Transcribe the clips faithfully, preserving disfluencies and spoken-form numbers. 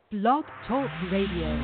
Blog Talk Radio.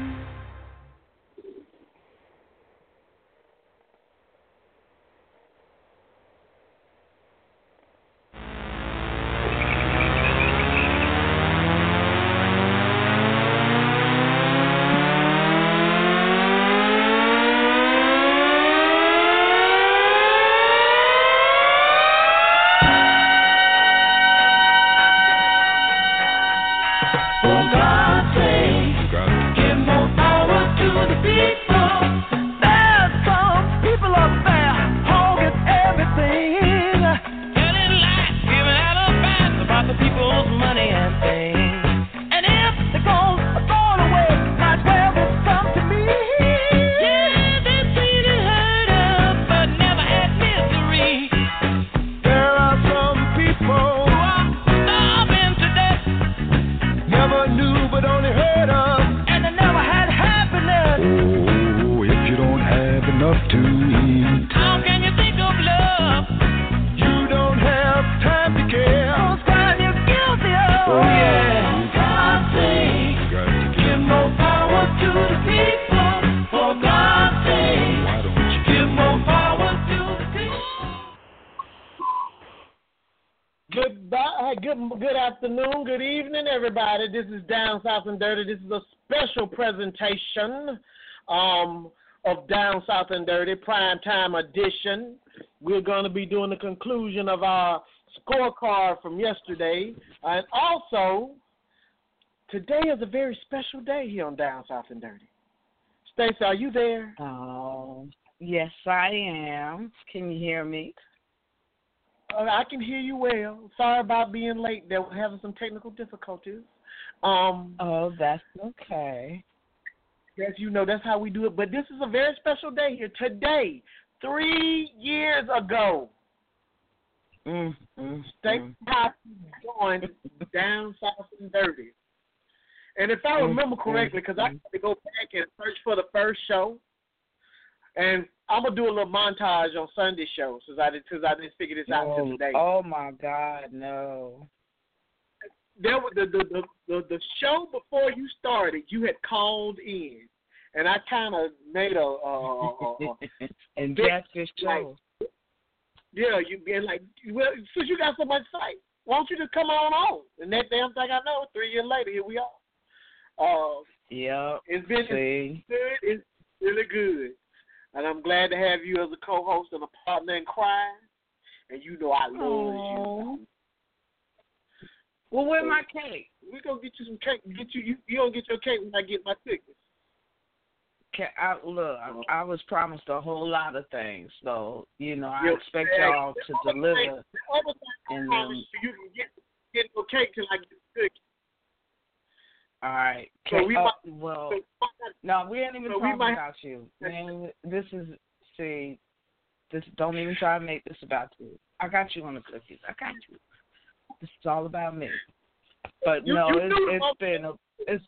This is Down South and Dirty. This is a special presentation um, of Down South and Dirty, Prime Time Edition. We're going to be doing the conclusion of our scorecard from yesterday. And also, today is a very special day here on Down South and Dirty. Stacey, are you there? Oh, yes, I am. Can you hear me? Uh, I can hear you well. Sorry about being late. They were having some technical difficulties. Um, oh, that's okay. As you know, that's how we do it. But this is a very special day here. Today, three years ago, mm, mm, State mm. House joined Down South and Dirty. And if I remember correctly, because I had to go back and search for the first show, and I'm going to do a little montage on Sunday shows since I, did, since I didn't figure this out oh, until today. Oh, my God, no. There was the, the, the, the, the show before you started, you had called in, and I kind of made a, a, a, a and that's your show. Like, yeah, you been like, well, since you got so much sight, why don't you just come on on? And that damn thing I know, three years later, here we are. Uh, yeah, it's been see. good. It's really good, and I'm glad to have you as a co-host and a partner in crime. And you know I love you. Well, where's my cake? We're going to get you some cake. Get you, you, you don't get your cake when I get my tickets. Okay, I, look, I, I was promised a whole lot of things, so, you know, I Your expect cake. y'all to The deliver. Thing, the other thing I and, promise um, you, you can get, get your cake till I get the tickets. All right. So we uh, might, well, so, no, we ain't even so talking might, about you. Man, this is, see, this, don't even try to make this about you. I got you on the cookies. I got you. This is all about me. But you, no, you it's, it's about- been a, it's.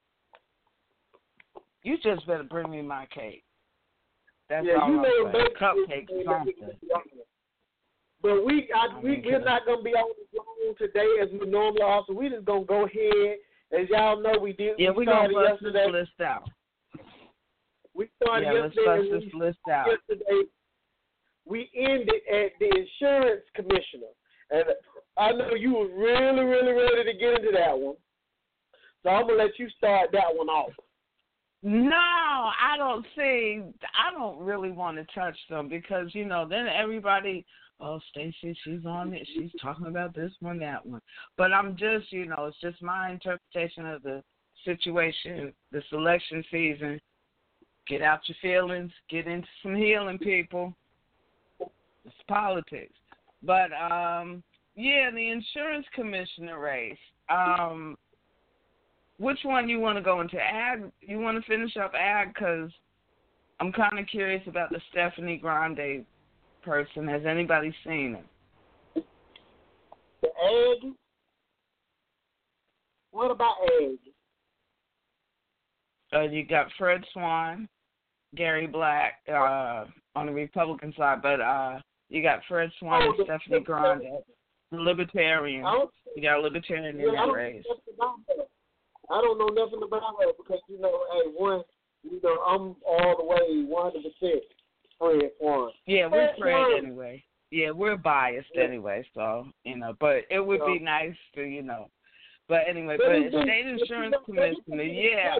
You just better bring me my cake. That's yeah, all you I'm know, saying. Cupcake, something. But we, I, we, Okay. we're not gonna be on the phone today as we normally are. So we just gonna go ahead. As y'all know, we did. Yeah, we we're gonna bust yesterday. this list out. We started yeah, yesterday. let's bust this we, list out. Yesterday, we ended at the insurance commissioner, and I know you was really, really ready to get into that one. So I'm gonna let you start that one off. No, I don't see. I don't really want to touch them because you know then everybody. Oh, Stacey, she's on it. She's talking about this one, that one. But I'm just, you know, it's just my interpretation of the situation, the selection season. Get out your feelings. Get into some healing, people. It's politics. But, um, yeah, the insurance commissioner race. Um, which one you want to go into? Ag? You want to finish up ag? Because I'm kind of curious about the Stephanie Grande person. Has anybody seen him? The egg? What about egg? Uh, you got Fred Swan, Gary Black uh, on the Republican side, but uh, you got Fred Swan oh, and the, Stephanie the, Grande, the Libertarian. You got a Libertarian in that race. I don't know nothing about her because, you know, hey, one, you know, I'm all the way one hundred percent Fred Swan. Yeah, we're Fred Fred Swan. anyway. Yeah, we're biased Yeah. anyway, so, you know, but it would be nice to, you know. But anyway, But but it's- state it's- insurance you know, commissioner, yeah.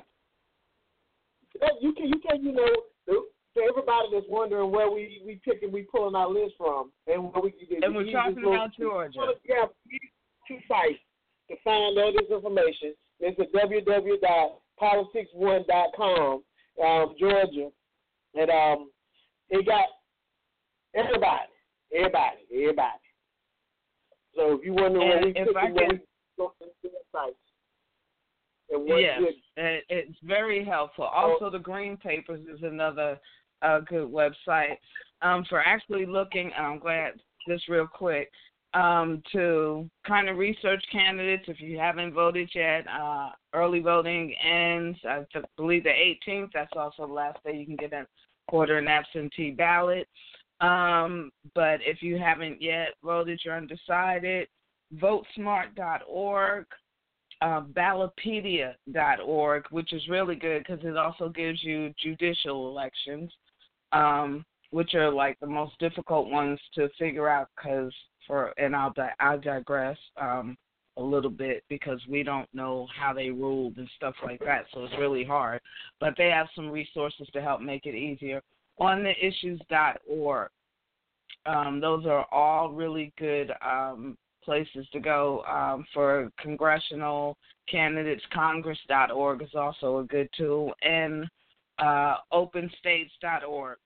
You can, you can, you know, to everybody that's wondering where we we picking, we pulling our list from, and where we can get. And we're talking about Georgia. We have two sites to find all this information. It's at w w w dot politics one dot com, um, Georgia, and um, it got everybody, everybody, everybody. So if you wonder where we if picking, I where can, we go to the sites. And what yes, good, it, it's very helpful. Also, the Green Papers is another uh, good website um, for actually looking. I'm glad, just real quick, um, to kind of research candidates if you haven't voted yet. Uh, early voting ends, I believe, the eighteenth. That's also the last day you can get an order an absentee ballot. Um, but if you haven't yet voted, you're undecided, vote smart dot org. Uh, Ballotpedia dot org, which is really good because it also gives you judicial elections, um, which are like the most difficult ones to figure out. Because for and I'll di- I'll digress um, a little bit because we don't know how they ruled and stuff like that, so it's really hard. But they have some resources to help make it easier. on the issues dot org, um, those are all really good. Um, places to go um, for congressional candidates. Congress dot org is also a good tool, and uh, open states dot org.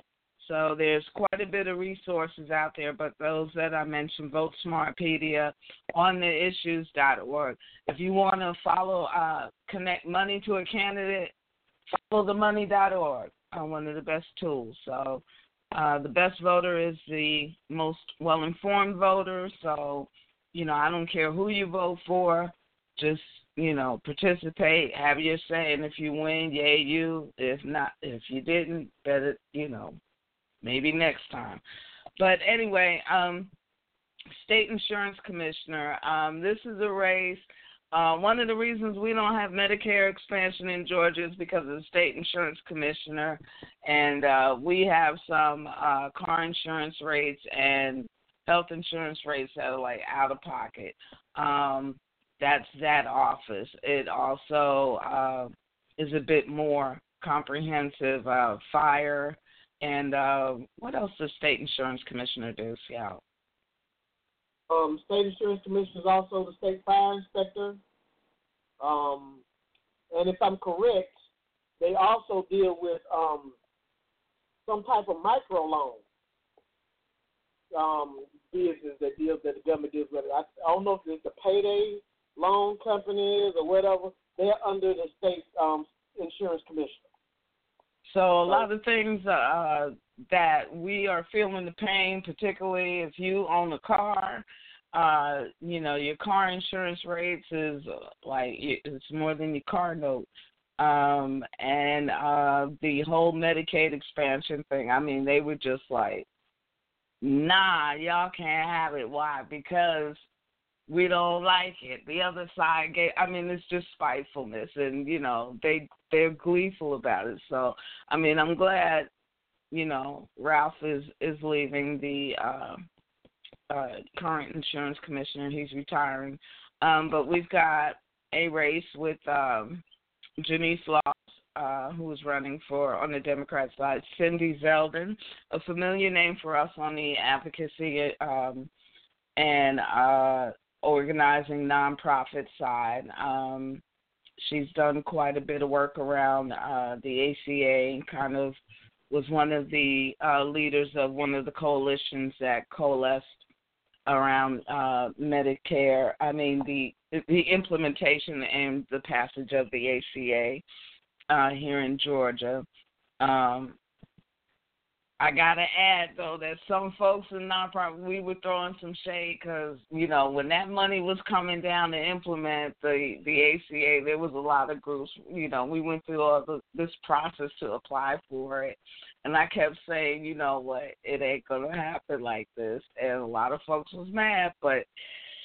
So there's quite a bit of resources out there, but those that I mentioned, Vote Smartpedia, on the issues dot org. If you want to follow, uh, connect money to a candidate, follow the money dot org, uh, one of the best tools. So Uh, the best voter is the most well-informed voter, so, you know, I don't care who you vote for, just, you know, participate, have your say, and if you win, yay you. If not, if you didn't, better, you know, maybe next time. But anyway, um, State Insurance Commissioner, um, this is a race. Uh, one of the reasons we don't have Medicare expansion in Georgia is because of the State Insurance Commissioner, and uh, we have some uh, car insurance rates and health insurance rates that are like out of pocket. Um, that's that office. It also uh, is a bit more comprehensive. Uh, fire and uh, what else does State Insurance Commissioner do? Yeah. Um, State Insurance Commissioner is also the State Fire Inspector. Um, and if I'm correct, they also deal with um, some type of microloan um, business that deals that the government deals with. I, I don't know if it's the payday loan companies or whatever. They're under the State um, Insurance Commissioner. So a lot of things uh, that we are feeling the pain, particularly if you own a car, uh, you know, your car insurance rates is uh, like it's more than your car note. Um, and uh, the whole Medicaid expansion thing, I mean, they were just like, nah, y'all can't have it. Why? Because we don't like it. The other side gave, I mean, it's just spitefulness, and, you know, they, they're gleeful about it. So, I mean, I'm glad, you know, Ralph is, is leaving the uh, uh, current insurance commissioner. He's retiring. Um, but we've got a race with um, Janice Laws, uh, who is running for, on the Democrat side, Cindy Zeldin, a familiar name for us on the advocacy um, and uh, organizing nonprofit side. Um, she's done quite a bit of work around uh, the A C A and kind of was one of the uh, leaders of one of the coalitions that coalesced around uh, Medicare, I mean the the implementation and the passage of the A C A uh, here in Georgia. Um, I got to add, though, that some folks in nonprofit, we were throwing some shade because, you know, when that money was coming down to implement the, the A C A, there was a lot of groups, you know, we went through all the, this process to apply for it. And I kept saying, you know what, it ain't going to happen like this. And a lot of folks was mad, but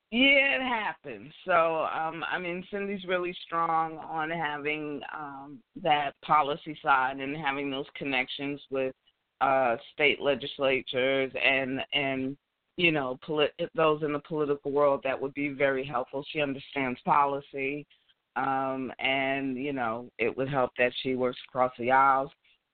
Yeah, it happens. So, um, I mean, Cindy's really strong on having um, that policy side and having those connections with uh, state legislatures and and you know polit- those in the political world. That would be very helpful. She understands policy, um, and you know it would help that she works across the aisles.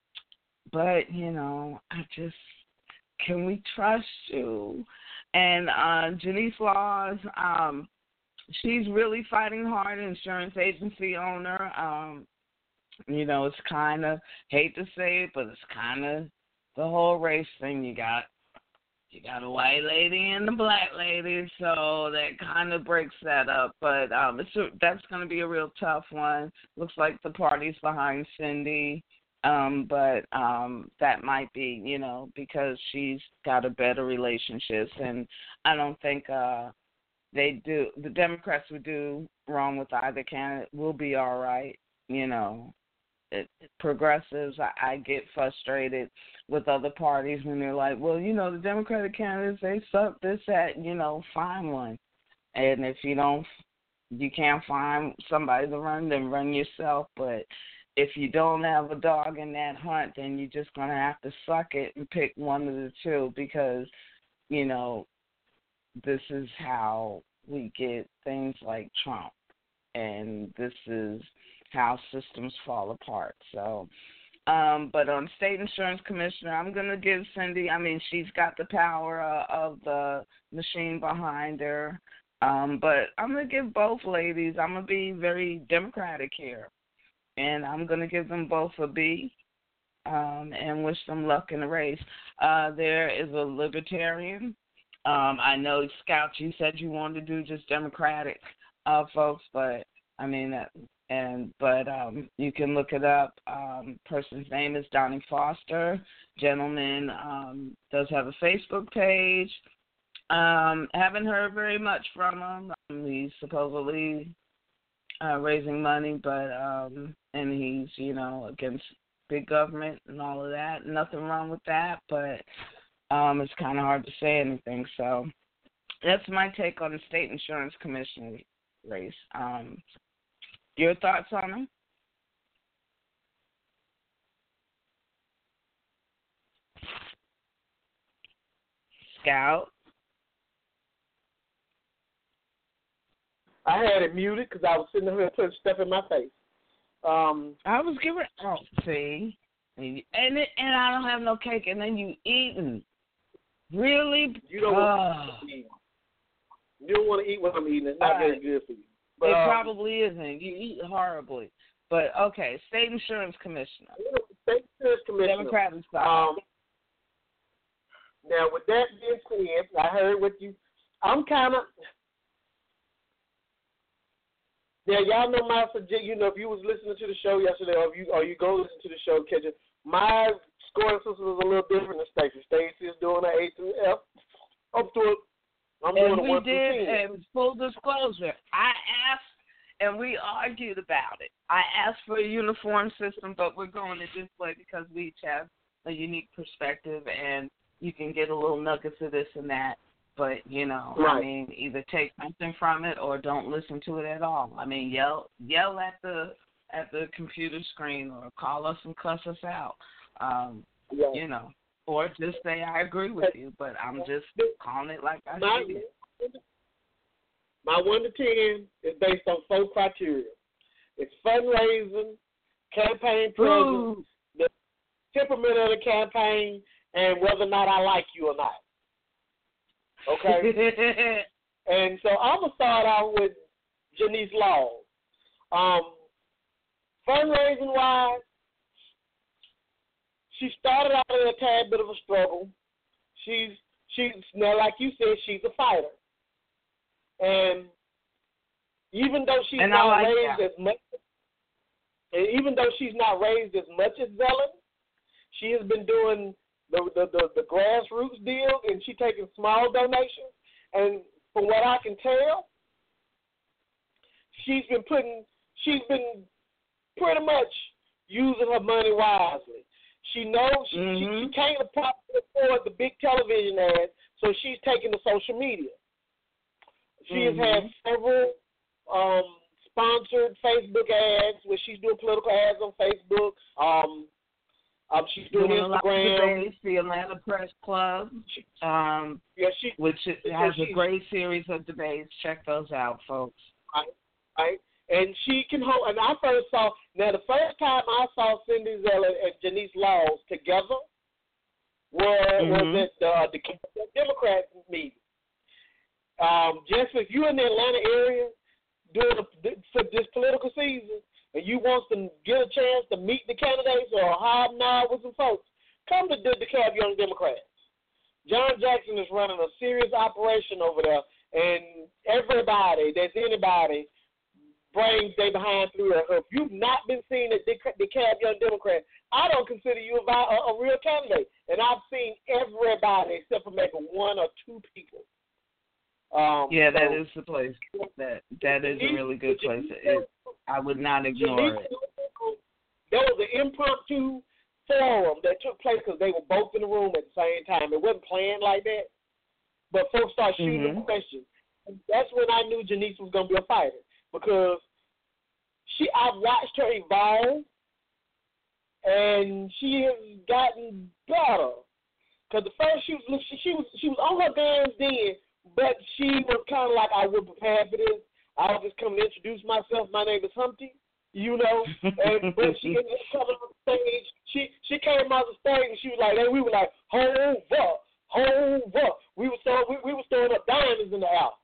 But you know, I just can we trust you? And uh, Janice Laws, um, she's really fighting hard, insurance agency owner. Um, you know, it's kind of, hate to say it, but it's kind of the whole race thing. You got you got a white lady and a black lady, so that kind of breaks that up. But um, it's a, that's going to be a real tough one. Looks like the party's behind Cindy. Um, but um, that might be, you know, because she's got a better relationships, and I don't think uh, they do. The Democrats would do wrong with either candidate. We'll be all right, you know. It, progressives, I, I get frustrated with other parties when they're like, well, you know, the Democratic candidates, they suck this, that, you know, find one. And if you don't, you can't find somebody to run, then run yourself. But if you don't have a dog in that hunt, then you're just going to have to suck it and pick one of the two because, you know, this is how we get things like Trump. And this is how systems fall apart. So, um, but on state insurance commissioner, I'm going to give Cindy, I mean, she's got the power uh, of the machine behind her. Um, but I'm going to give both ladies, I'm going to be very democratic here. And I'm going to give them both a B um, and wish them luck in the race. Uh, there is a libertarian. Um, I know, Scout, you said you wanted to do just Democratic uh, folks, but I mean, uh, and but um, you can look it up. Um, person's name is Donnie Foster. Gentleman um, does have a Facebook page. Um, haven't heard very much from him. Um, he's supposedly Uh, raising money, but um, and he's you know against big government and all of that. Nothing wrong with that, but um, it's kind of hard to say anything. So that's my take on the state insurance commissioner race. Um, your thoughts on him? Scout. I had it muted because I was sitting here putting stuff in my face. Um, I was giving. Oh, see, and it, and I don't have no cake, and then you eating. Really? You don't, oh. want to eat. You don't want to eat what I'm eating. It's not All very right. good for you. But, It um, probably isn't. You eat horribly. But, okay, state insurance commissioner. State insurance commissioner. Democratic side. Um, now, with that being said, I heard what you, I'm kind of, yeah, y'all know my suggestion. You know, if you was listening to the show yesterday, or if you or you go listen to the show, catch it. My scoring system is a little different than Stacey. Stacey is doing an A through F. Up to it. I'm and doing a we one did, through ten. and full disclosure, I asked, and we argued about it. I asked for a uniform system, but we're going it this way because we each have a unique perspective, and you can get a little nuggets of this and that. But, you know, right. I mean, either take something from it or don't listen to it at all. I mean, yell yell at the at the computer screen or call us and cuss us out, um, yeah. you know, or just say I agree with you, but I'm just calling it like I my, see it. My one to ten is based on four criteria. It's fundraising, campaign presence, the temperament of the campaign, and whether or not I like you or not. Okay? And so I'm going to start out with Janice Laws. Um, fundraising-wise, she started out in a tad bit of a struggle. She's, she's now, like you said, she's a fighter. And even though she's and not like raised that. as much, and even though she's not raised as much as Zelen, she has been doing the the, the, the grassroots deal, and she's taking small donations. And from what I can tell, she's been putting, she's been pretty much using her money wisely. She knows she, mm-hmm. she, she can't afford the big television ads, so she's taking to social media. She mm-hmm. has had several um, sponsored Facebook ads where she's doing political ads on Facebook. Um, um, she's doing, doing Instagram. A lot of debates, the Atlanta Press Club, um, yeah, she, which has she, a great series of debates. Check those out, folks. Right, right. And she can hold. And I first saw. Now, the first time I saw Cindy Zeller and Janice Laws together was, mm-hmm. was at the, uh, the Democrat meeting. Um, just if you're in the Atlanta area during the, for this political season, and you want to get a chance to meet the candidates or hobnob with some folks, come to the DeKalb Young Democrats. John Jackson is running a serious operation over there, and everybody that's anybody brings they behind through there. So if you've not been seen at DeKalb Young Democrat, I don't consider you a, a, a real candidate. And I've seen everybody except for maybe one or two people. Um, yeah, that so, is the place. That that is a really good place. It, I would not ignore it. There was an impromptu forum that took place because they were both in the room at the same time. It wasn't planned like that, but folks started shooting mm-hmm. them questions. And that's when I knew Janice was going to be a fighter because she I've watched her evolve, and she has gotten better. Because the first she was she was she was on her guns then. But she was kind of like, I wasn't prepared for this. I was just coming to introduce myself. My name is Humpty, you know. And but she ended up coming on the stage. She she came out the stage and she was like, hey, we were like, hold up, hold up. We were throwing we, we were throwing up diamonds in the house.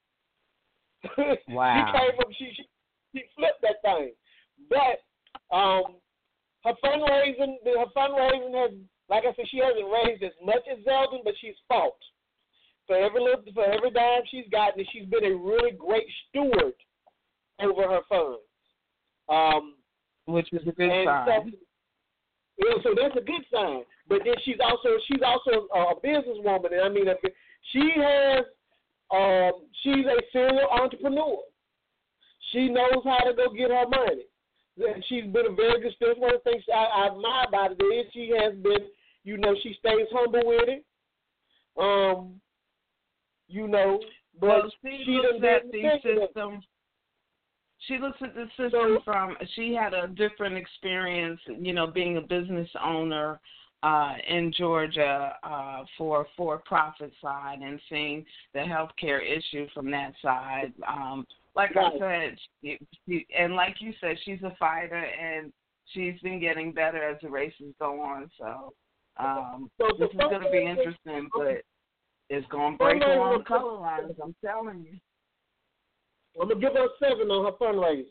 Wow. she came up, she, she she flipped that thing. But um, her fundraising, her fundraising has, like I said, she hasn't raised as much as Zeldin, but she's fought. For every little, for every dime she's gotten, and she's been a really great steward over her funds. Um, Which is a good and sign. So, yeah, so that's a good sign. But then she's also she's also a businesswoman, and I mean, she has um, she's a serial entrepreneur. She knows how to go get her money. And she's been a very good steward. One of the things I, I admire about it is she has been, you know, she stays humble with it. Um. You know, but well, she, she looks at the system. system. She looks at the system so, from. She had a different experience, you know, being a business owner uh, in Georgia uh, for for-profit side and seeing the healthcare issue from that side. Um, like right. I said, she, she, and like you said, she's a fighter, and she's been getting better as the races go on. So um, so this is going to be interesting, but. It's going to break along color lines, I'm telling you. I'm going to give her a seven on her fundraising.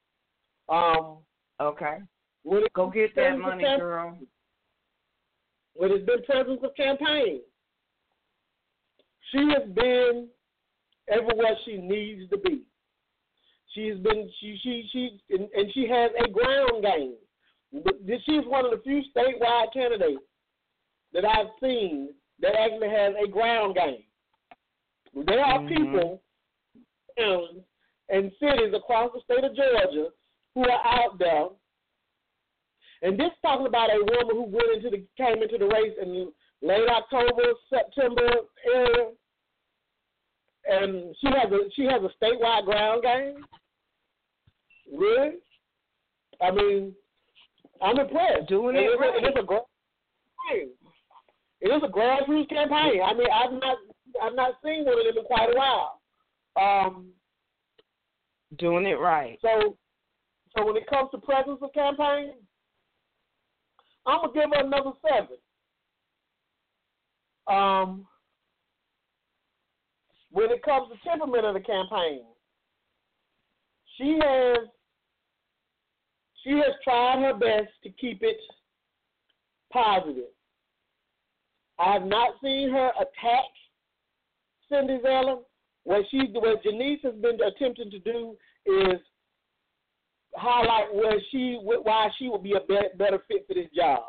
Um, okay. It, Go get that money, camp- girl. When it's been presence of campaign, she has been everywhere she needs to be. She's been, she, she, she, and, and she has a ground game. She's one of the few statewide candidates that I've seen that actually has a ground game. There are mm-hmm. people towns and cities across the state of Georgia who are out there. And this talking about a woman who went into the came into the race in late October, September area, and she has a she has a statewide ground game. Really? I mean, I'm impressed. Doing it, it right. It is a great game. It is a grassroots campaign. I mean, I've not, I've not seen one of them in quite a while. Um, Doing it right. So, so when it comes to presence of campaign, I'm gonna give her another seven. Um, when it comes to temperament of the campaign, she has, she has tried her best to keep it positive. I have not seen her attack Cindy Zeller. What she, what Janice has been attempting to do is highlight where she, why she would be a better, better fit for this job.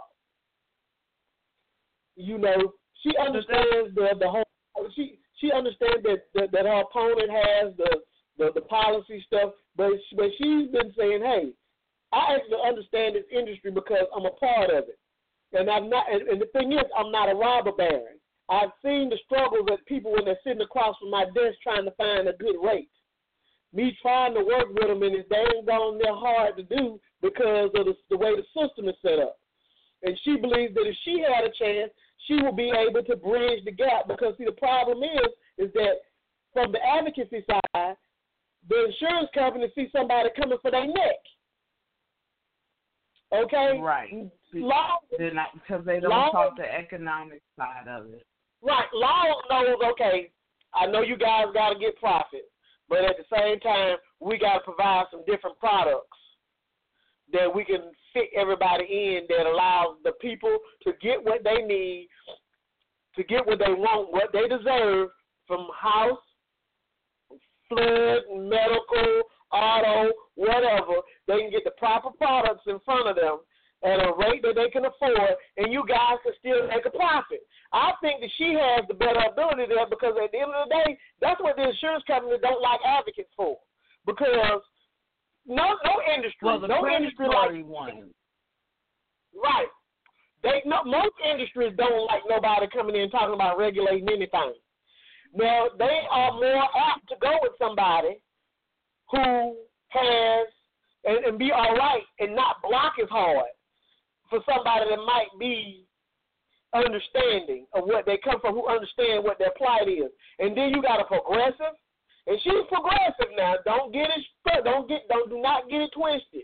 You know, she understands the the whole. She she understands that that, that her opponent has the, the, the policy stuff, but she, but she's been saying, hey, I actually understand this industry because I'm a part of it. And I'm not. And, and the thing is, I'm not a robber baron. I've seen the struggles that people when they're sitting across from my desk trying to find a good rate. Me trying to work with them, and it's dang gone they're hard to do because of the, the way the system is set up. And she believes that if she had a chance, she will be able to bridge the gap. Because, see, the problem is, is that from the advocacy side, the insurance company sees somebody coming for their neck. Okay? Right. Law, They're not, because they don't law, talk the economic side of it. Right. Law knows, okay, I know you guys got to get profit, but at the same time, we got to provide some different products that we can fit everybody in that allows the people to get what they need, to get what they want, what they deserve from house, flood, medical, auto, whatever. They can get the proper products in front of them at a rate that they can afford, and you guys can still make a profit. I think that she has the better ability there because at the end of the day, that's what the insurance companies don't like advocates for. Because no no industry, well, the no industry like one. Right. They no most industries don't like nobody coming in talking about regulating anything. Now they are more apt to go with somebody who has and, and be all right and not block as hard for somebody that might be understanding of what they come from, who understand what their plight is. And then you got a progressive, and she's progressive now. Don't get it, don't get, don't do not get it twisted.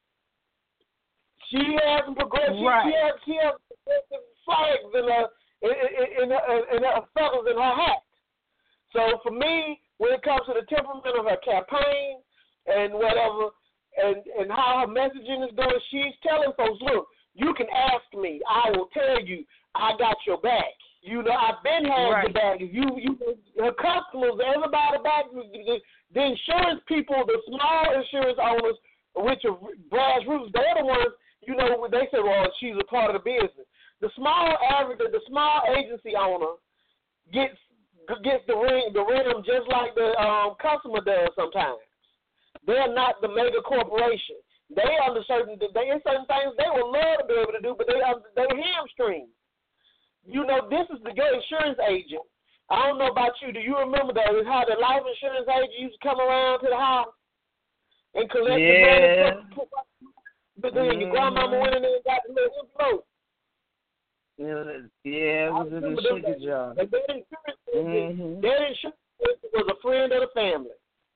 She has some progressive, right. she has, she has progressive flags in her, in, in, in, her, in her feathers in her hat. So for me, when it comes to the temperament of her campaign and whatever, and and how her messaging is going, she's telling folks, look, you can ask me. I will tell you I got your back. You know, I've been had right. your back. You, you, her customers, everybody back, the, the insurance people, the small insurance owners, which are grassroots, they're the ones, you know, they say, well, she's a part of the business. The small average, the small agency owner gets gets the ring, the ring just like the um, customer does sometimes. They're not the mega corporation. They under certain, they in certain things they would love to be able to do, but they they hamstring. You know, this is the good insurance agent. I don't know about you. Do you remember that? How the life insurance agent used to come around to the house and collect yeah. the money? But then mm-hmm. your grandmama went in there and got the little envelope. Yeah, it was a sugar job. And their insurance, mm-hmm. their insurance was a friend of the family.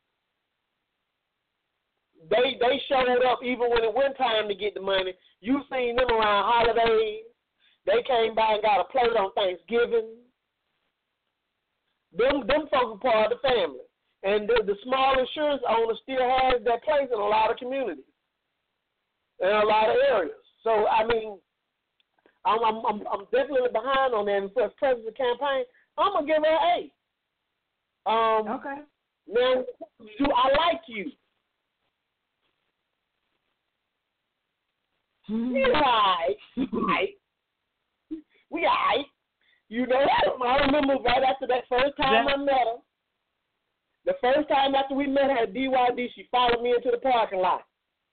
They they showed up even when it went time to get the money. You seen them around holidays. They came by and got a plate on Thanksgiving. Them them folks are part of the family. And the, the small insurance owner still has that place in a lot of communities, in a lot of areas. So, I mean, I'm I'm, I'm, I'm definitely behind on that. And for the president's campaign, I'm going to give her an eight. Um, okay. Now, do I like you? We all right. right. We all right. You know, I remember right after that first time yeah. I met her, the first time after we met her at D Y D, she followed me into the parking lot.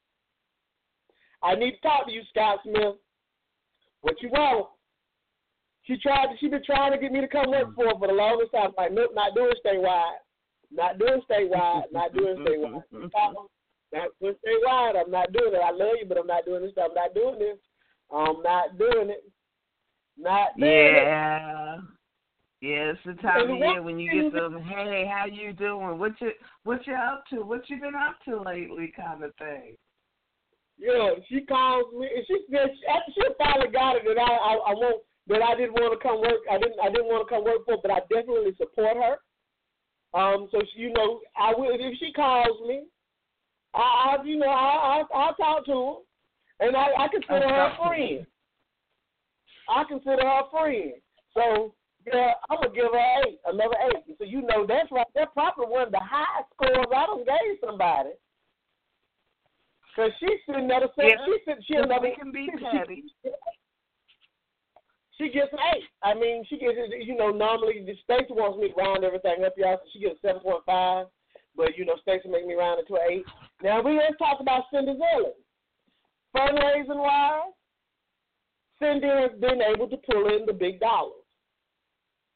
I need to talk to you, Scott Smith. What you want? She tried. She been trying to get me to come work for her for the longest time. I'm like, nope, not doing statewide. Not doing statewide. Not doing statewide. Not doing statewide. I'm not doing it. I love you, but I'm not doing this. I'm not doing this. I'm not doing it. Not doing yeah. it. Yeah, it's the time of year when you get them, hey, how you doing? What you what you up to? What you been up to lately kind of thing. Yeah, she calls me and she after she finally got it that I, I I won't that I didn't want to come work I didn't I didn't want to come work for, but I definitely support her. Um, so she, you know, I will if she calls me, I, I you know I I I'll talk to her, and I, I consider her a friend. I consider her a friend. So yeah, I'm gonna give her an eight, another eight. So you know that's right. That probably one of the highest scores I done gave somebody. Cause she's sitting there to say yeah. she said she another can be petty. She, she gets an eight. I mean, she gets you know normally the Stacey wants me to round everything up, y'all. So she gets a seven point five, but you know Stacey make me round it to an eight. Now we let's talk about Cindy Zellin. Fundraising wise, Cindy has been able to pull in the big dollars.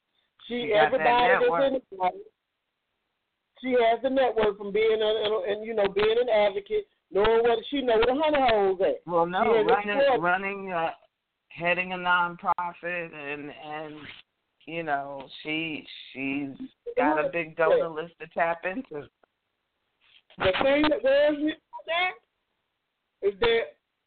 She, she got everybody that that's network. in it, she has the network from being a, and, and you know being an advocate, knowing what she know where the honey holes at. Well, no, She has running, explored- running, uh, heading a nonprofit, and and you know she she's got a big donor list to tap into. The thing that worries me about that is that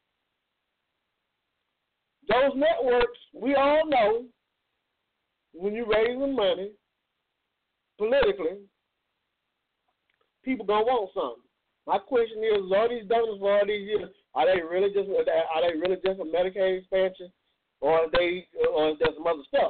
those networks, we all know, when you're raising money politically, people gonna want something. My question is: all these donors for all these years, are they really just are they really just a Medicaid expansion, or are they or is there some other stuff?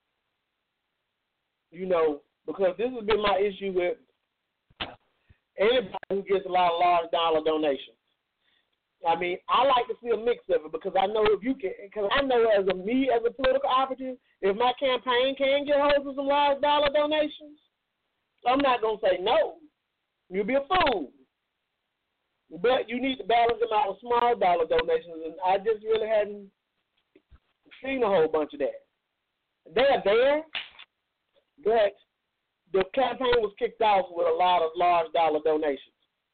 You know, because this has been my issue with anybody who gets a lot of large dollar donations. I mean, I like to see a mix of it because I know if you can, because I know as a me as a political operative, if my campaign can get hold of some large dollar donations, I'm not gonna say no. You'll be a fool. But you need to balance them out with small dollar donations, and I just really hadn't seen a whole bunch of that. They're there, but the campaign was kicked off with a lot of large dollar donations.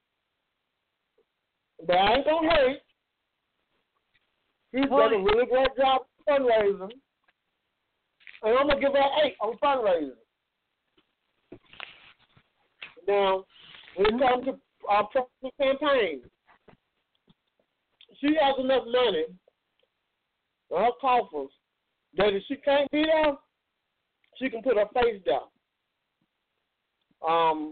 But I ain't gonna hurt. She's done a really great job fundraising. And I'm gonna give her an eight on fundraising. Now, when it comes to our personal campaign, she has enough money in her coffers that if she can't be there, she can put her face down. Um,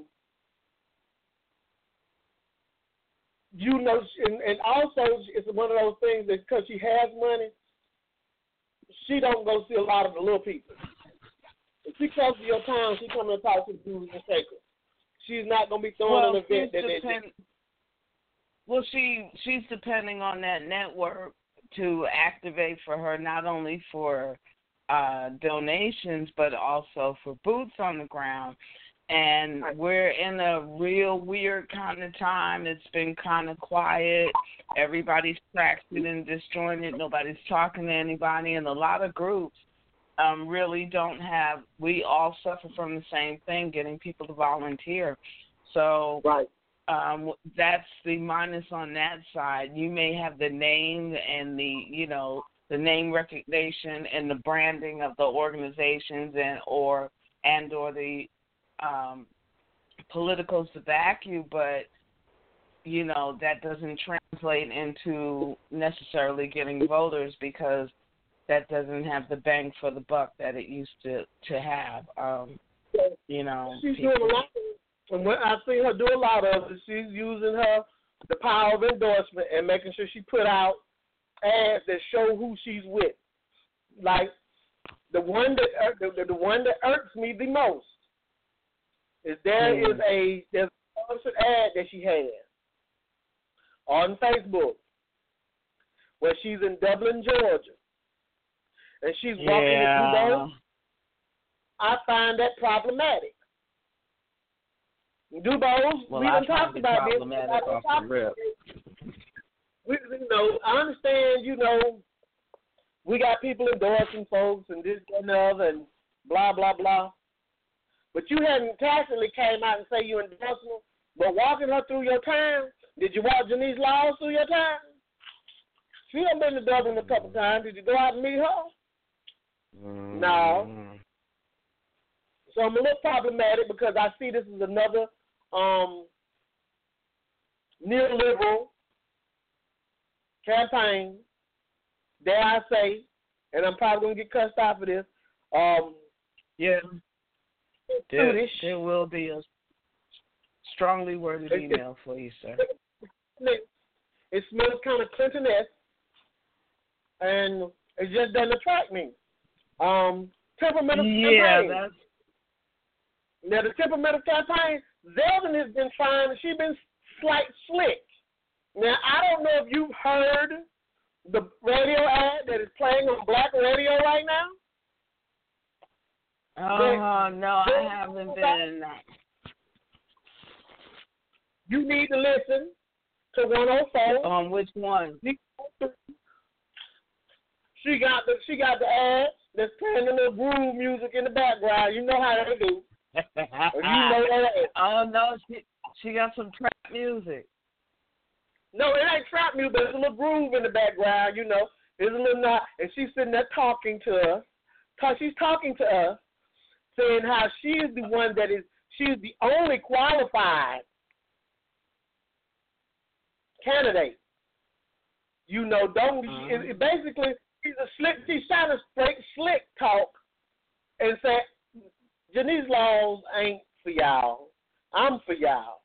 you know, and, and also it's one of those things that because she has money, she don't go see a lot of the little people. If she comes to your town, she come and talk to the dudes and shakers. She's not gonna be throwing well, an event that depend- they. Well, she she's depending on that network to activate for her, not only for uh, donations but also for boots on the ground. And we're in a real weird kind of time. It's been kind of quiet. Everybody's fractured and disjointed. Nobody's talking to anybody. And a lot of groups um, really don't have, we all suffer from the same thing, getting people to volunteer. So right. um, that's the minus on that side. You may have the name and the, you know, the name recognition and the branding of the organizations and or and or the Um, politicals to back you, but you know that doesn't translate into necessarily getting voters because that doesn't have the bang for the buck that it used to to have. Um, you know, she's people. doing a lot, and what I've seen her do a lot of is she's using her the power of endorsement and making sure she put out ads that show who she's with. Like the one that the, the, the one that irks me the most. Is there mm. is a there's a sponsored ad that she has on Facebook where she's in Dublin, Georgia, and she's walking yeah. the Dubos. I find that problematic. Dubos, well, we done talked about this. Off the rip. We, you know, I understand. You know, we got people endorsing folks and this and the other and blah blah blah. But you hadn't tacitly came out and say you endorsed her, but walking her through your time, did you walk Janice Laws through your time? She done been to Dublin a couple times. Did you go out and meet her? Mm. No. So I'm a little problematic because I see this as another um, neoliberal campaign, dare I say, and I'm probably going to get cussed out for this. Um, yeah. There, there will be a strongly worded email for you, sir. It smells kind of Clinton-esque, and it just doesn't attract me. Um, temperamental yeah, campaign. That's... Now, the temperamental campaign, Zeldin has been fine, and she's been slight slick. Now, I don't know if you've heard the radio ad that is playing on Black radio right now. Oh, no, I haven't been. You need to listen to one oh four. On which one? She's She got the she got the ass that's playing the little groove music in the background. You know how they do. you know that. Oh no, she she got some trap music. No, it ain't trap music. There's a little groove in the background. You know, there's a little knot, and she's sitting there talking to us. She's talking to us, saying how she is the one that is. She is the only qualified candidate. You know, don't uh-huh. it, it basically she's a slick. She's trying to straight slick talk and say, Janice Laws ain't for y'all. I'm for y'all.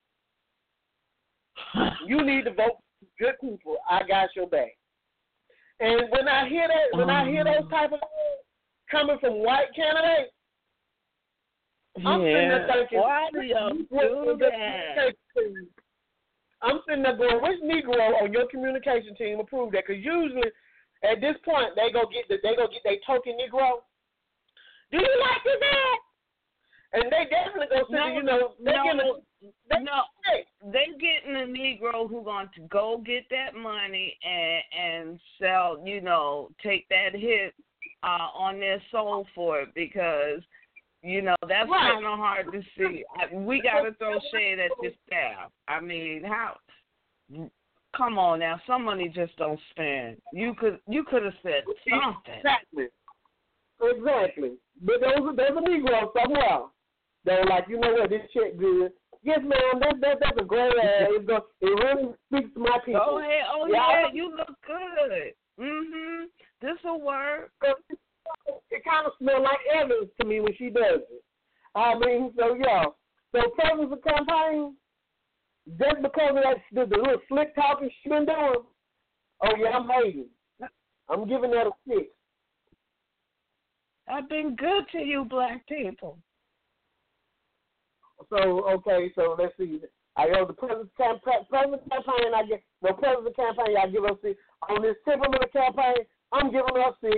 You need to vote for good people. I got your back. And when I hear that, when I hear those type of things coming from white candidates, I'm yeah. sitting there thinking, why do y'all do that? I'm sitting there going, which Negro on your communication team approved that? Because usually at this point they go get the, they go get their token Negro. Do you like this ad? And they definitely go sit, no, you know, they no, getting a, they, no, they getting a Negro who going to go get that money and and sell, you know, take that hit uh, on their soul for it because, you know, that's right. kind of hard to see. We got to throw shade at your staff. I mean, how? Come on now, some money just don't stand. You could you could have said something. Exactly. Exactly. But those are there's a Negro somewhere. They're like, you know what, this shit good. Yes, ma'am, that's that's that's a great ad. It goes, it really speaks to my people. Oh yeah, oh yeah, yeah you look good. Mhm. This will work. It kind of smells like Evans to me when she does it. I mean, so yeah. So presence of campaign, just because of that the, the little slick talking she been doing. Oh yeah, I'm hating. I'm giving that a six. I've been good to you, black people. So okay, so let's see. I go the president campaign. President campaign, I get no president campaign. I give her six. On this temperament campaign, I'm giving her six.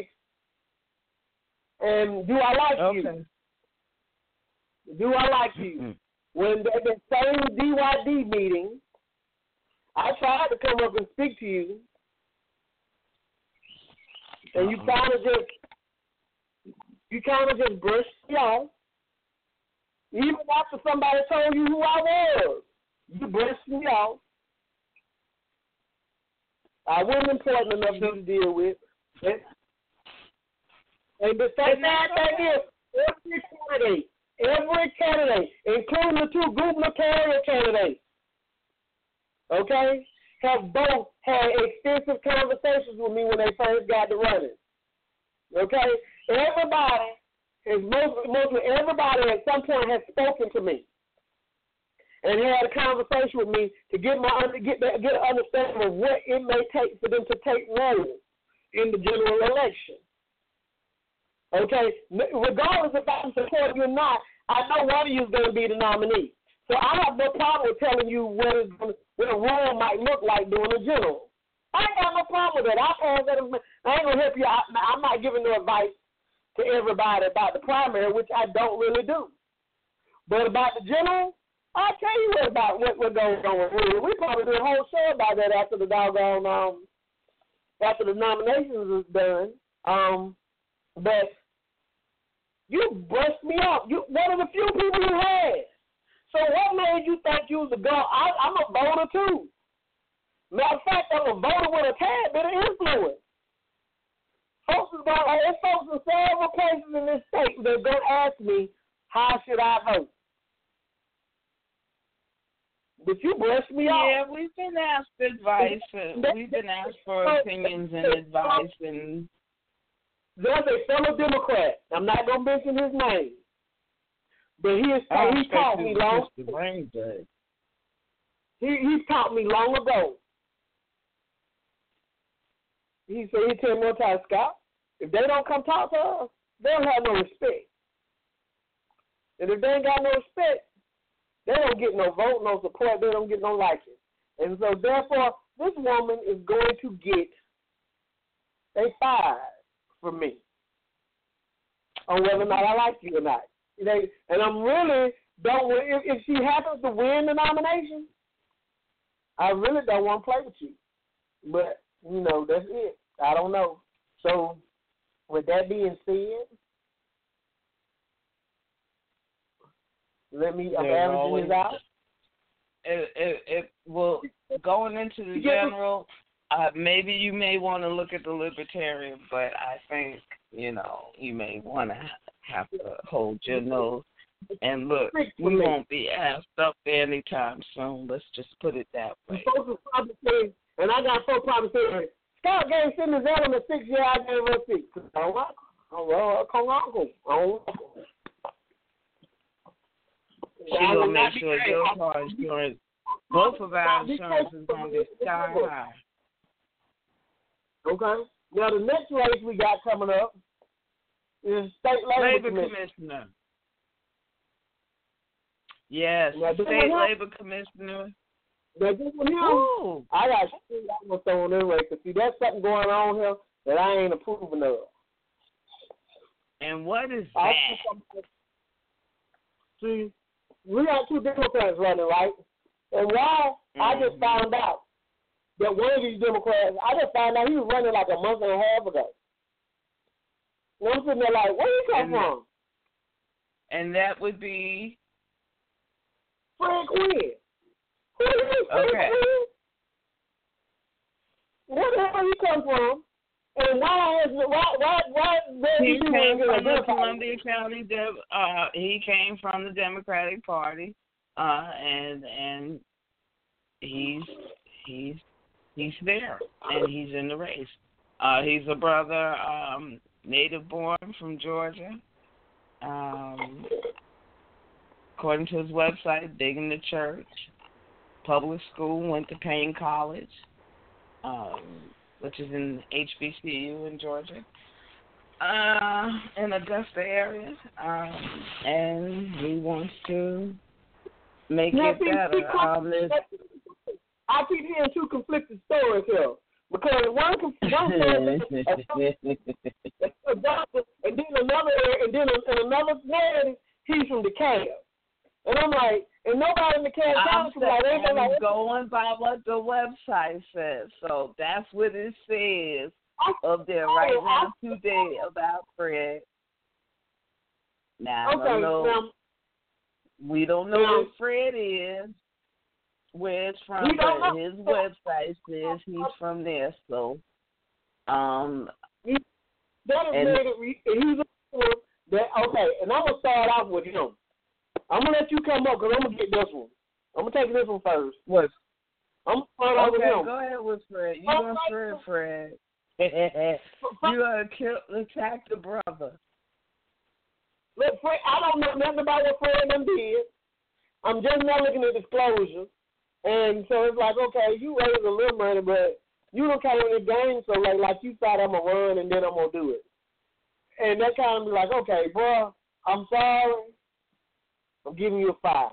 And do I like okay. you? Do I like you? When at the same D Y D meeting, I tried to come up and speak to you, and you kind of just, you kind of just brushed me off. Even after somebody told you who I was, you brushed me off. I wasn't important enough to deal with. And, and besides that, that is every candidate, every candidate, including the two gubernatorial candidates, okay, have both had extensive conversations with me when they first got to running. Okay? Everybody, is mostly, mostly everybody at some point has spoken to me and had a conversation with me to get my get get an understanding of what it may take for them to take role in the general election. Okay? Regardless if I'm supporting you or not, I know one of you is going to be the nominee. So I have no problem with telling you what, is, what a role might look like during a general. I ain't got no problem with that. I'll pass that. I ain't going to help you. I, I'm not giving no advice to everybody about the primary, which I don't really do. But about the general, I'll tell you what about what, what goes on. We probably do a whole show about that after the doggone, um, after the nominations is done. Um, but you brushed me off. You one of the few people you had. So what made you think you was a go? I, I'm a voter too. Matter of fact, I'm a voter with a tad bit of influence. Folks is going, there's folks in several places in this state that are going to ask me, how should I vote? But you brushed me off. Yeah, we've been asked advice. And we've been asked for opinions and advice. And there's a fellow Democrat. I'm not going to mention his name. But he has he taught me long. He he taught me long ago. He said he tell me one time, Scott, if they don't come talk to us, they don't have no respect. And if they ain't got no respect, they don't get no vote, no support, they don't get no liking. And so therefore, this woman is going to get a five from me on whether or not I like you or not. They, and I'm really don't. If, if she happens to win the nomination, I really don't want to play with you. But you know, that's it. I don't know. So with that being said, let me, I'm averaging this out. It, it, it will, going into the general, uh, maybe you may want to look at the libertarian, but I think, you know, you may want to have to hold your nose. And look, we won't be asked up there anytime soon. Let's just put it that way. And I got four problems saying, Scott gave Simmons Adam a six year, I gave her six. I don't like her. Well, come on. I don't like her. She will make sure your car insurance, both of our insurance is going to be sky high. Okay. Now, the next race we got coming up is State Labor, Labor Commissioner. Commissioner. Yes, now, State Labor Commissioner. Now, this one here, I got shit I'm going to throw in anyway, because, see, there's something going on here that I ain't approving of. And what is that? See, we got two Democrats running, right? And why mm-hmm. I just found out that one of these Democrats, I just found out he was running like a month and a half ago. And I'm sitting there like, where you come and from? And that would be? Fred Quinn. Who is Fred Okay. Quinn? Where the hell he come from? And why is why why why he came from the Columbia County De- uh he came from the Democratic Party, uh and and he's he's he's there and he's in the race. Uh he's a brother, um, native born from Georgia. Um according to his website, digging the church, public school, went to Payne College. Um which is in H B C U in Georgia, uh, in Augusta area, um, and he wants to make now, it see, better. See, um, I keep hearing two conflicted stories here, because one, one says and then another, and then another narrative, he's from DeKalb. And I'm like, and nobody in the Kansas I'm, like, I'm like, going by what the website says, so that's what it says up there right now today about Fred. Now, okay, I don't know, now, we don't know now, where Fred is, where it's from, but his website says he's from there, so, um, he, that is and, made it, he's a that, okay, and I'm going to start off with him. I'm going to let you come up because I'm going to get this one. I'm going to take this one first. What? I'm going to start off okay, with him. Go ahead with Fred. You're going to Fred, Fred. You're going to kill, attack the brother. Look, Fred, I don't know nothing about what Fred done did. I'm just not looking at disclosure. And so it's like, okay, you raise a little money, but you don't count on the game, so like, like you thought I'm going to run and then I'm going to do it. And that kind of be like, okay, bro, I'm sorry. I'm giving you a five.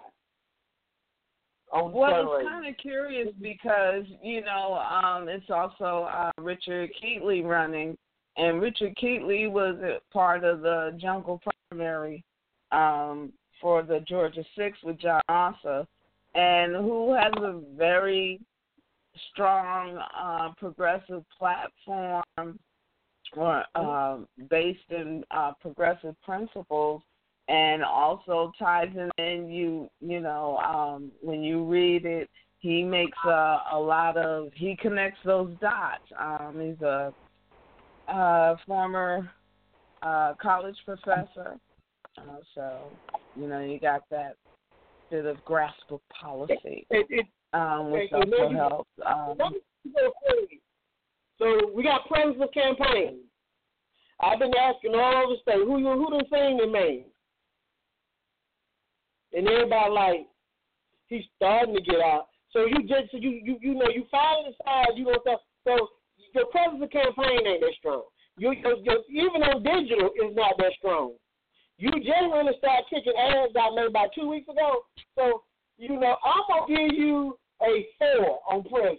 Well, it's kind of curious because, you know, um, it's also uh, Richard Keatley running, and Richard Keatley was a part of the jungle primary um, for the Georgia Six with John Ossoff, and who has a very strong uh, progressive platform or uh, based in uh, progressive principles. And also ties in, you you know, um, when you read it, he makes a, a lot of, he connects those dots. Um, he's a, a former uh, college professor. Uh, so, you know, you got that bit of grasp of policy, um, which also helps. Um, so we got presidential campaign. I've been asking all over the state, who, who done seen in Maine? And everybody like, he's starting to get out. So you just, so you, you, you know, you finally decide you gonna start. So your presidential campaign ain't that strong. You, your, your, even on digital, it's not that strong. You generally start kicking ass out maybe about two weeks ago. So you know, I'm gonna give you a four on president.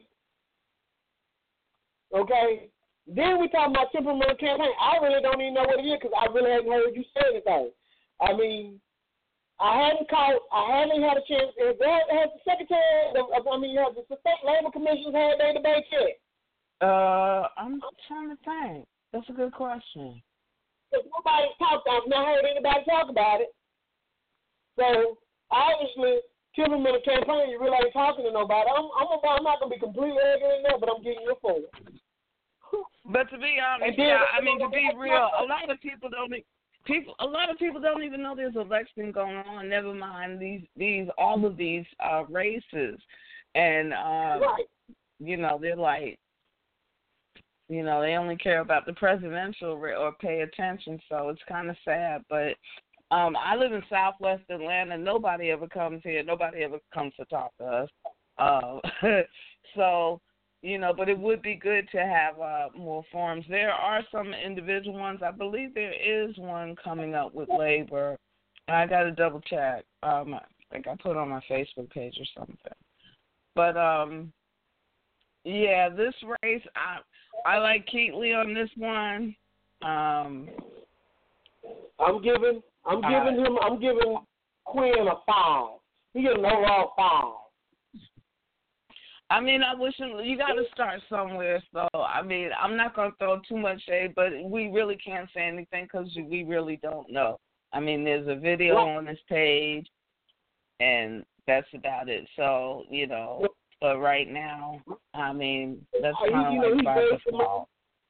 Okay. Then we talk about temperamental campaign. I really don't even know what it is because I really haven't heard you say anything. I mean. I hadn't caught, I haven't had a chance. Has the Secretary, I mean, have the state labor commissions had their debate yet? Uh, I'm trying to think. That's a good question. because nobody talked. I've not heard anybody talk about it. So obviously, Timberman campaign, you really ain't talking to nobody. I'm, I'm, I'm not gonna be completely ignorant there, but I'm getting you a four. But to be honest, then, yeah, I mean to be real, a lot of people don't e, people a lot of people don't even know there's an election going on. Never mind these these all of these uh, races, and um, right. you know they're like, you know they only care about the presidential ra- or pay attention. So it's kind of sad, but. Um, I live in Southwest Atlanta. Nobody ever comes here. Nobody ever comes to talk to us. Uh, so, you know, but it would be good to have uh, more forums. There are some individual ones. I believe there is one coming up with labor. I got to double check. Um, I think I put it on my Facebook page or something. But, um, yeah, this race, I I like Keatley on this one. Um, I'm giving. I'm giving uh, him. I'm giving Quinn a five. He get an overall five. I mean, I wish him, you got to start somewhere. So I mean, I'm not gonna throw too much shade, but we really can't say anything because we really don't know. I mean, there's a video well, on this page, and that's about it. So you know, but right now, I mean, that's kind of like by default.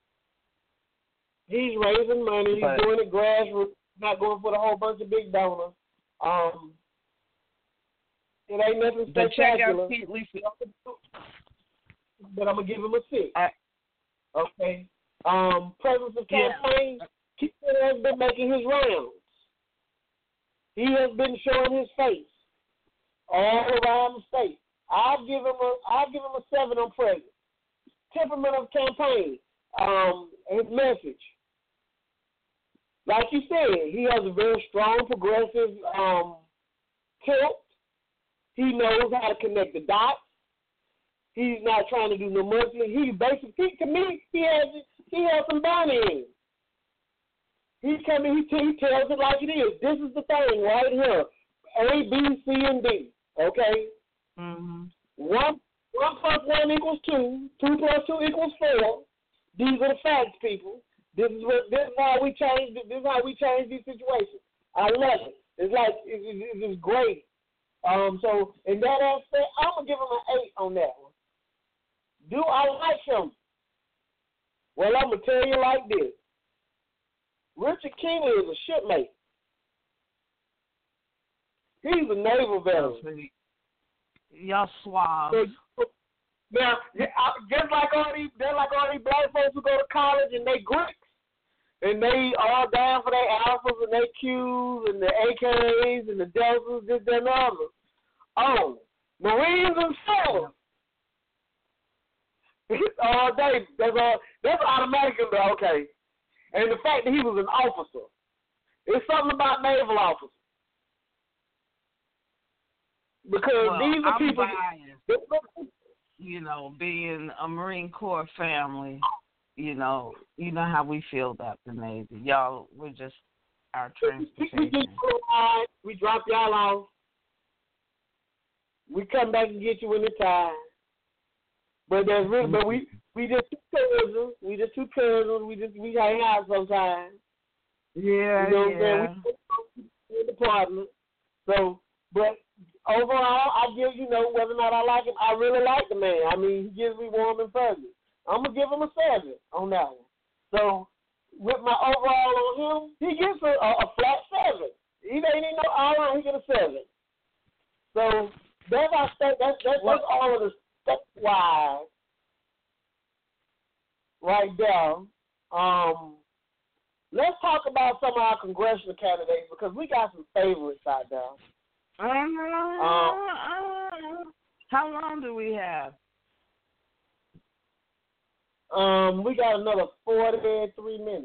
He's raising money. He's but, doing it grassroots. Not going for the whole bunch of big donors. Um, it ain't nothing spectacular. But I'm gonna give him a six. I, okay. Um, presence of campaign. Yeah. Keaton has been making his rounds. He has been showing his face all around the state. I'll give him a. I'll give him a seven on presence. Temperament of campaign. Um, his message. Like you said, he has a very strong progressive um, tilt. He knows how to connect the dots. He's not trying to do no muscling. He basically, to me, he has he has some money in him. He come in, he, he tells it like it is. This is the thing right here: A, B, C, and D. Okay. Mm-hmm. One one plus one equals two. Two plus two equals four. These are the facts, people. This is what. This is how we change. This is how we change these situations. I love it. It's like it's, it's, it's great. Um. So in that aspect, I'm gonna give him an eight on that one. Do I like him? Well, I'm gonna tell you like this. Richard Keenly is a shipmate. He's a naval veteran. Y'all suave. So, now, just like all these, they're like all these black folks who go to college and they Greeks, and they all down for their alphas and their Qs and the A Ks and the deltas, this, that, and the other. Oh, Marines and sailors. All day. That's all. That's automatic. Okay. And the fact that he was an officer. It's something about naval officers. Because well, these are I'm people. Biased. You know, being a Marine Corps family, you know, you know how we feel about the Navy. Y'all, we're just our transportation. We drop y'all off. We come back and get you when it's time. But there's really, but we we just two cousins. We just two cousins. We just we hang out sometimes. Yeah, you know yeah. What I'm saying? We in the partner. So, but overall, I give you know whether or not I like him. I really like the man. I mean, he gives me warm and fuzzy. I'm gonna give him a seven on that one. So, with my overall on him, he gets a, a, a flat seven. He ain't even no all around. He get a seven. So that's our state. That's that's, that's all of the state-wise right there. Um, let's talk about some of our congressional candidates because we got some favorites out there. Uh, uh, how long do we have? Um, we got another forty-three minutes.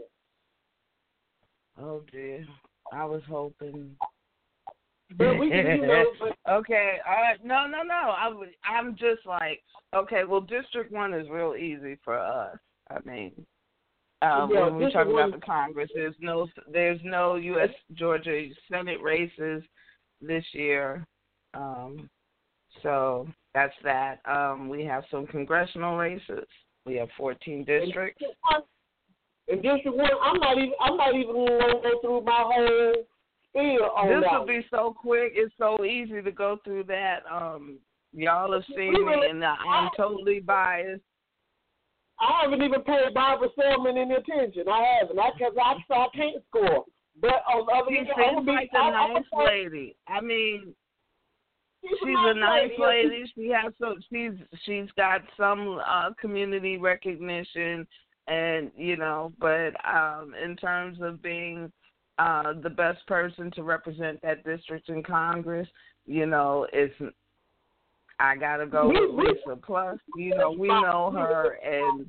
Oh dear, I was hoping. But we can, you know, but okay, all right. No, no, no. I would, I'm just like, okay. Well, District One is real easy for us. I mean, um, yeah, when we talk one, about the Congress, there's no, there's no U S Georgia Senate races this year. Um, so that's that. Um, we have some congressional races. We have fourteen districts. In District One, I'm not even I'm not even going to go through my whole spiel on this that. This will be so quick. It's so easy to go through that. Um, y'all have seen me, and I'm totally biased. I haven't even paid Barbara Selman any attention. I haven't. I because I, I can't score. But on the other she hand, seems be, like a I, nice I, lady. I mean, she's, she's a nice lady. lady. She has so she's she's got some uh, community recognition, and you know. But um, in terms of being uh, the best person to represent that district in Congress, you know, it's. I gotta go with Lisa. Plus, you know, we know her, and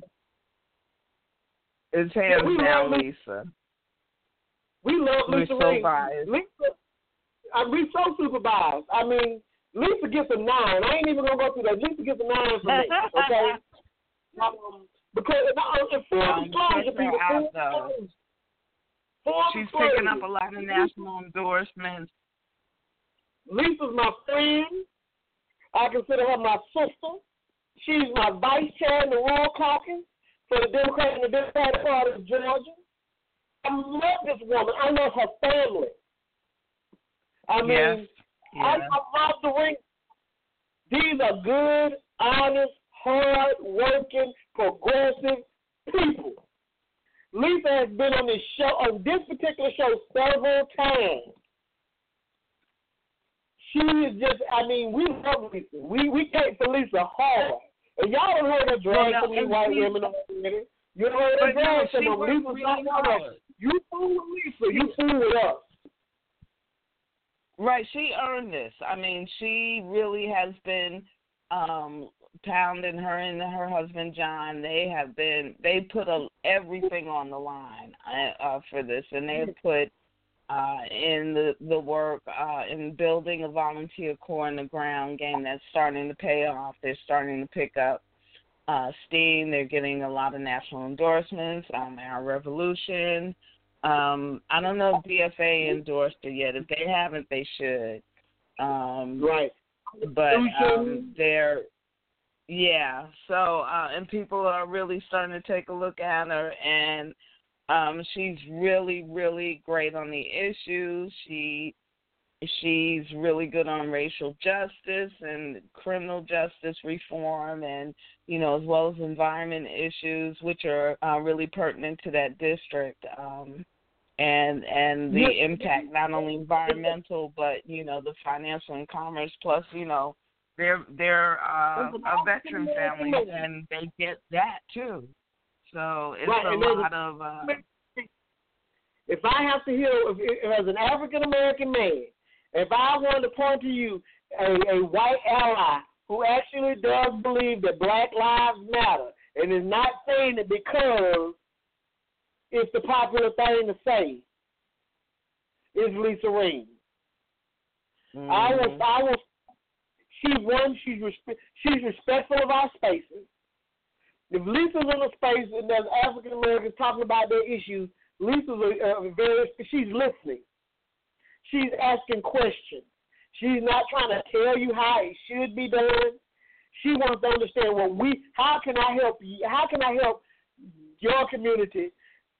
it's hands down Lisa. We love Lisa. We're so biased. Lisa, uh, we so super biased. I mean, Lisa gets a nine. I ain't even gonna go through that. Lisa gets a nine for me. Okay. um, because in full disclosure, people, out, she's picking up a lot of national endorsements. Lisa's my friend. I consider her my sister. She's my vice chair in the Rural Caucus for the Democrat and the Democratic Party of Georgia. I love this woman. I love her family. I mean, yes. Yeah. I, I love the ring. These are good, honest, hard-working, progressive people. Lisa has been on this show, on this particular show, several times. She is just, I mean, we love Lisa. We we take for Lisa hard. And y'all don't heard her drag well, some of these white she, women already. You don't heard her drag some of them. Lisa's not one of them. You fool with Lisa. You fool with us. Right. She earned this. I mean, she really has been um, pounding her and her husband, John. They have been, they put a, everything on the line uh, for this. And they have put Uh, in the, the work uh, in building a volunteer corps in the ground game that's starting to pay off. They're starting to pick up uh, steam. They're getting a lot of national endorsements. Um, Our Revolution. Um, I don't know if B F A endorsed it yet. If they haven't, they should. Um, right. But um, they're, yeah. So, uh, and people are really starting to take a look at her, and Um, she's really, really great on the issues. She she's really good on racial justice and criminal justice reform, and you know, as well as environment issues, which are uh, really pertinent to that district, um, and and the impact not only environmental, but you know, the financial and commerce. Plus, you know, they're they're uh, a veteran family, and they get that too. So it's right, a lot of. Uh, if I have to hear, if, if, as an African American man, if I wanted to point to you a, a white ally who actually does believe that Black Lives Matter and is not saying it because it's the popular thing to say, is Lisa Ring. Mm-hmm. I was, I was. She one. She's respe- she's respectful of our spaces. If Lisa's in a space and there's African Americans talking about their issues, Lisa's a, a very, she's listening. She's asking questions. She's not trying to tell you how it should be done. She wants to understand what we, how can I help you, how can I help your community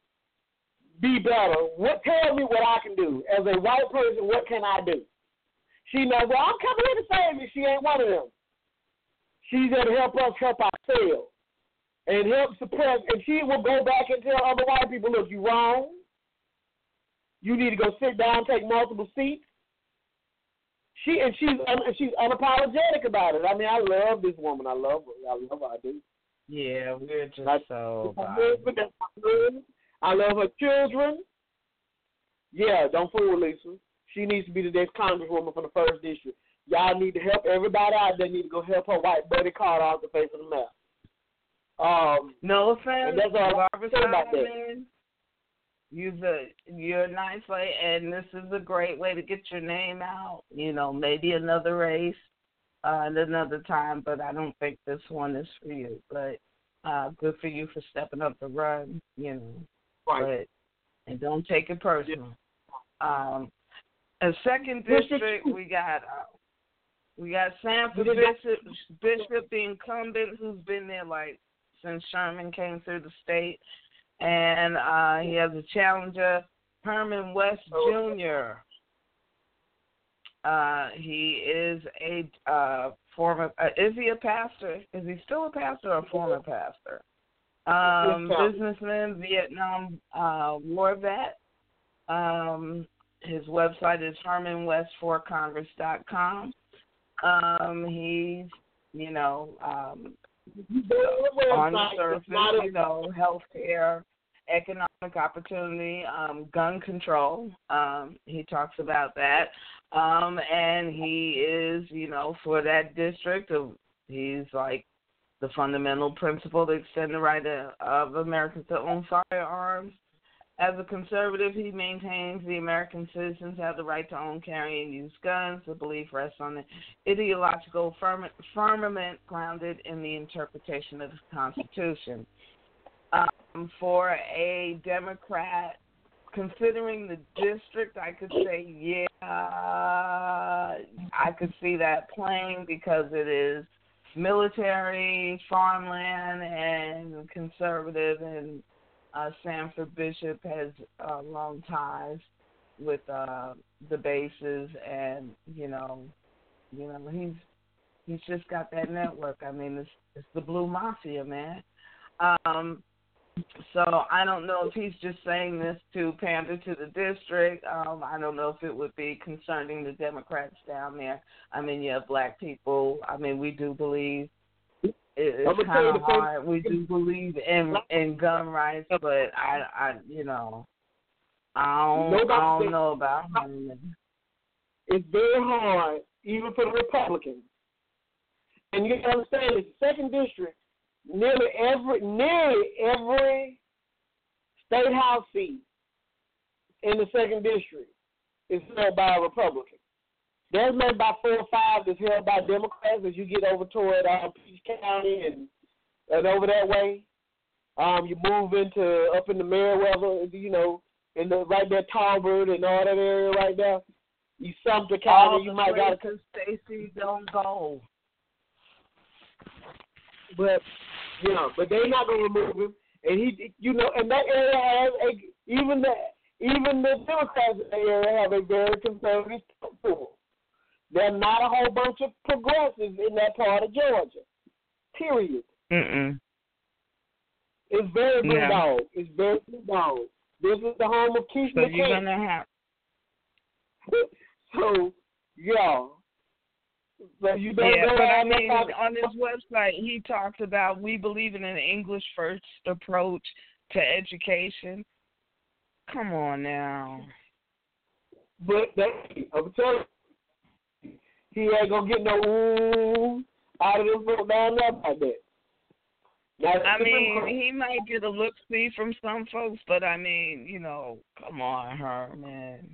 be better? What, tell me what I can do. As a white person, what can I do? She knows, well, I'm coming here to save you. She ain't one of them. She's there to help us help ourselves. And help suppress, and she will go back and tell other white people, look, you wrong. You need to go sit down, take multiple seats. She and she's and she's unapologetic about it. I mean, I love this woman. I love her. I love her. I do. Yeah, we're just I, so. I love her children. Yeah, don't fool with Lisa. She needs to be the next congresswoman from the first district. Y'all need to help everybody out there. Need to go help her white buddy Carter off the face of the map. Um, no offense, that's all I say about that. You're the, you're a nice lady, and this is a great way to get your name out. You know, maybe another race uh, at another time, but I don't think this one is for you. But uh, good for you for stepping up the run. You know, right. But and don't take it personal. Um, a second district, we got. Uh, we got Sanford Bishop, Bishop, the incumbent, who's been there like since Sherman came through the state. and uh, he has a challenger, Herman West Junior Uh, he is a uh, former. Uh, is he a pastor? Is he still a pastor or a former pastor? Um, businessman, Vietnam uh, war vet. Um, his website is herman west for congress dot com. Um, he's, you know, um, on the surface, you know, healthcare, economic opportunity, um, gun control. Um, he talks about that. Um, and he is, you know, for that district, of, he's like the fundamental principle to extend the right of, of Americans to own firearms. As a conservative, he maintains the American citizens have the right to own, carry, and use guns. The belief rests on an ideological firmament grounded in the interpretation of the Constitution. Um, for a Democrat, considering the district, I could say, yeah, I could see that playing because it is military, farmland, and conservative, and uh, Sanford Bishop has uh, long ties with uh, the bases, and you know, you know, he's he's just got that network. I mean, it's it's the Blue Mafia, man. Um, So I don't know if he's just saying this to pander to the district. Um, I don't know if it would be concerning the Democrats down there. I mean, you have black people. I mean, we do believe it, it's kind of hard. We do believe in in gun rights, but I, I you know, I don't, I don't know about him. It's very hard, even for the Republicans. And you gotta understand, it's the second district. Nearly every nearly every state house seat in the second district is held by a Republican. There's maybe about four or five that's held by Democrats as you get over toward uh, Peach County and and over that way. Um, you move into up in the Meriwether, you know, in the right there Talbot and all that area right there. You Sumter County, you might got to Stacey don't go. But you know, but they're not gonna remove him, and he, you know, and that area has a even the even the Democrats in that area have a very conservative pool. There are not a whole bunch of progressives in that part of Georgia. Period. Mm-mm. It's very blue yeah. dog. It's very blue dog. This is the home of Keith so McCain. You're gonna have. So, yeah. So you yeah, but I mean, on his website, he talks about we believe in an English-first approach to education. Come on now. But that, I'm telling you, he ain't gonna get no ooh out of this book down there like that. Now, I mean, he might get a look-see from some folks, but I mean, you know, come on, Herman.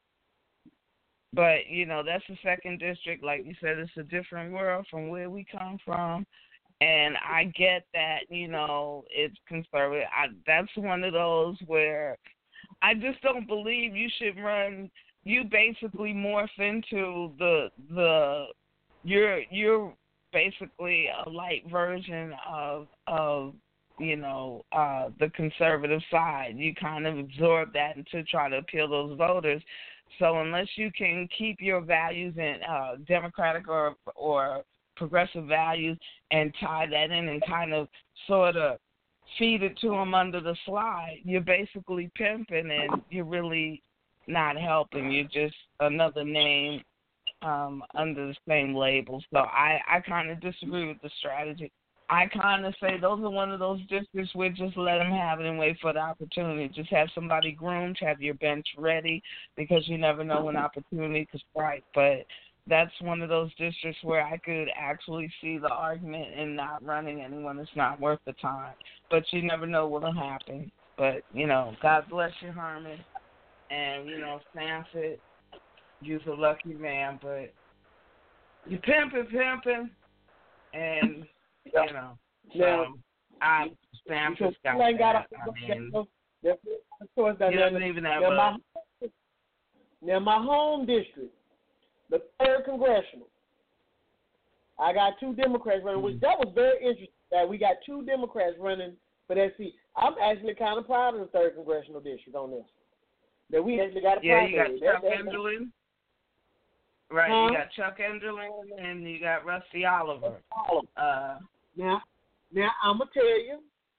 But, you know, that's the second district. Like you said, it's a different world from where we come from. And I get that, you know, it's conservative. I, that's one of those where I just don't believe you should run, you basically morph into the, the you're, you're basically a light version of, of you know, uh, the conservative side. You kind of absorb that to try to appeal those voters. So unless you can keep your values in uh, democratic or or progressive values and tie that in and kind of sort of feed it to them under the slide, you're basically pimping and you're really not helping. You're just another name um, under the same label. So I, I kind of disagree with the strategy. I kind of say those are one of those districts where just let them have it and wait for the opportunity. Just have somebody groomed, have your bench ready, because you never know when opportunity could strike. But that's one of those districts where I could actually see the argument in not running anyone. It's not worth the time. But you never know what will happen. But, you know, God bless you, Herman. And, you know, Sanford, you're a lucky man. But you pimping, pimping, and... You know, now, um, I Stanford's got that. Got a, I mean, of course, that he doesn't even have now, a... my, now, my home district, the third congressional, I got two Democrats running, which that was very interesting that we got two Democrats running for that seat. I'm actually kind of proud of the third congressional district on this. That we actually got a yeah, you got primary. Chuck that, that, Enderlin. Right, huh? you got Chuck Enderlin and you got Rusty Oliver. Uh, now, now I'm gonna tell you,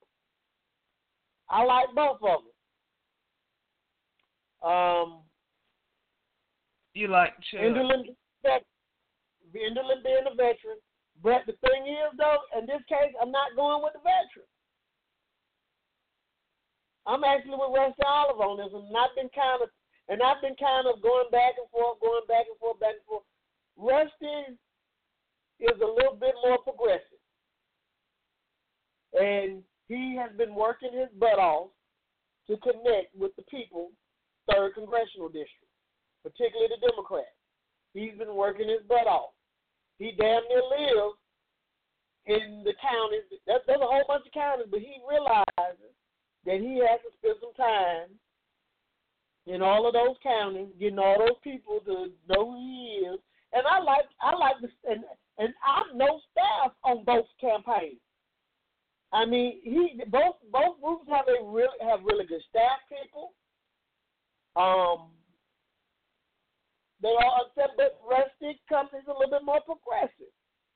I like both of them. Um, you like Chuck? Enderlin, Enderlin being a veteran, but the thing is, though, in this case, I'm not going with the veteran. I'm actually with Rusty Oliver on this, and I've been kind of, and I've been kind of going back and forth, going back and forth, back and forth. Rusty is a little bit more progressive, and he has been working his butt off to connect with the people, third congressional district, particularly the Democrats. He's been working his butt off. He damn near lives in the counties. That's, there's a whole bunch of counties, but he realizes that he has to spend some time in all of those counties, getting all those people to know who he is. And I like, I like this, and and I know staff on both campaigns. I mean, he both both groups have a really have really good staff people. Um, they all except that Rusty Company's a little bit more progressive.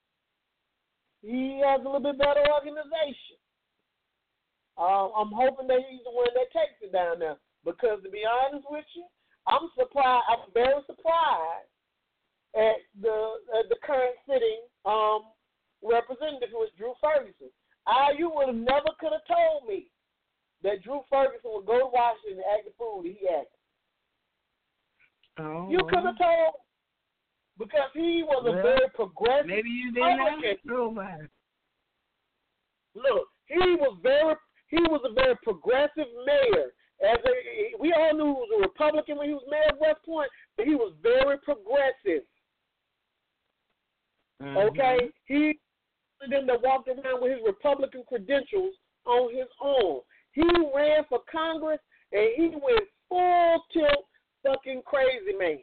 He has a little bit better organization. Uh, I'm hoping that he's the one that takes it down there. Because to be honest with you, I'm surprised. I'm very surprised at the at the current sitting um, representative, who is Drew Ferguson. I you would have never could have told me that Drew Ferguson would go to Washington and act the fool that he acted. Oh. You could have told, because he was well, a very progressive. Maybe you didn't have to know about it. Look, he was very. He was a very progressive mayor. As a, we all knew he was a Republican when he was mayor of West Point, but he was very progressive. Mm-hmm. Okay? He was them that walked around with his Republican credentials on his own. He ran for Congress, and he went full tilt fucking crazy, man.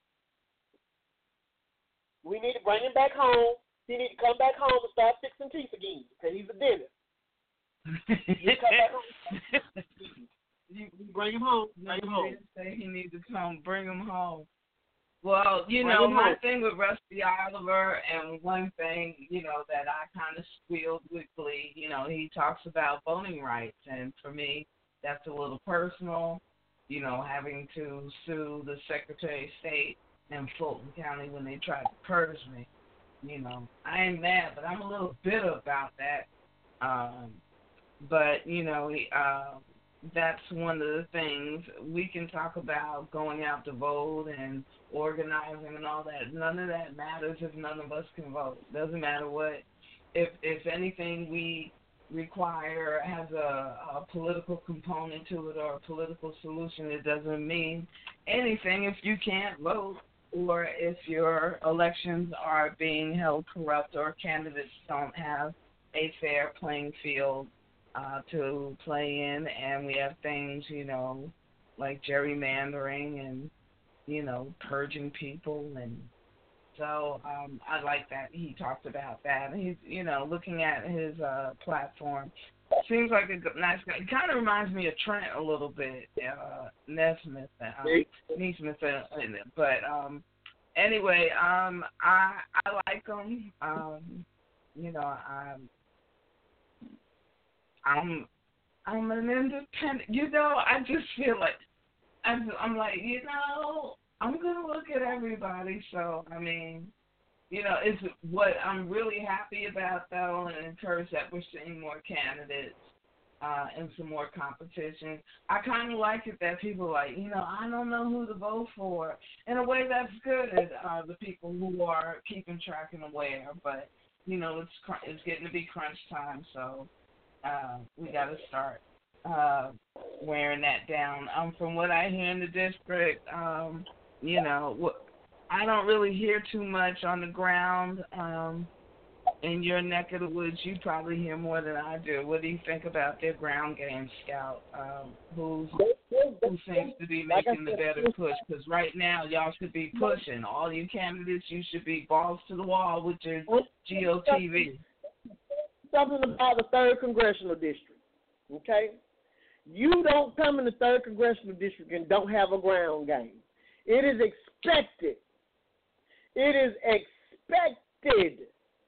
We need to bring him back home. He need to come back home and start fixing teeth again, because he's a dentist. You come back home. You bring him home. Bring him home. Say he needs to come. Bring him home. Well, you bring know, my home. thing with Rusty Oliver, and one thing, you know, that I kind of squealed with Glee, you know, he talks about voting rights, and for me, that's a little personal. You know, having to sue the Secretary of State in Fulton County when they tried to purge me. You know, I ain't mad, but I'm a little bitter about that. Um, But, you know, uh, that's one of the things we can talk about, going out to vote and organizing and all that. None of that matters if none of us can vote. Doesn't matter what. If if anything we require has a, a political component to it or a political solution, it doesn't mean anything if you can't vote or if your elections are being held corrupt or candidates don't have a fair playing field Uh, to play in, and we have things, you know, like gerrymandering and, you know, purging people, and so um, I like that he talked about that. He's, you know, looking at his uh, platform, seems like a nice guy. He kind of reminds me of Trent a little bit, uh, Nesmith, uh, Nesmith, uh, but um, anyway, um, I I like him. Um, you know, I'm. I'm I'm an independent. You know, I just feel like I'm, I'm like, you know, I'm gonna look at everybody. So I mean, you know, it's what I'm really happy about though, and encouraged that we're seeing more candidates uh, and some more competition. I kind of like it that people are like, you know, I don't know who to vote for. In a way, that's good. Uh, the people who are keeping track and aware, but you know, it's cr- it's getting to be crunch time, so. Uh, we got to start uh, wearing that down. Um, from what I hear in the district, um, you know, wh- I don't really hear too much on the ground. Um, in your neck of the woods, you probably hear more than I do. What do you think about their ground game scout? Um, who's, who seems to be making the better push? Because right now, y'all should be pushing. All you candidates, you should be balls to the wall with your G O T V. Something about the third congressional district. okay? You don't come in the third Congressional District and don't have a ground game. It is expected. It is expected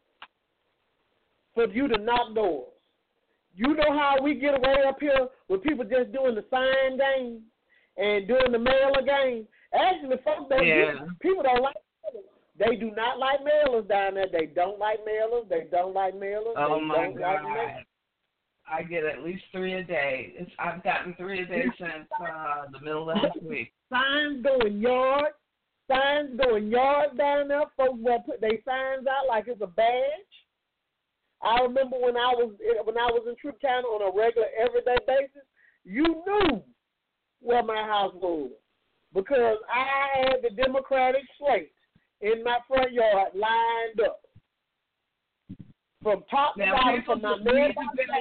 for you to knock doors. You know how we get away up here with people just doing the sign game and doing the mailer game? Actually, folks don't yeah. do, people don't like mailers. They do not like mailers down there. They don't like mailers. They don't like mailers. Oh, they my don't God. Like mailers. I get at least three a day. It's, I've gotten three a day since uh, the middle of last week. Signs going yard. Signs going yard down there. Folks will put their signs out like it's a badge. I remember when I was when I was in Troup County on a regular, everyday basis, you knew where my house was because I had the Democratic slate in my front yard lined up from top to now, bottom from my mailbox.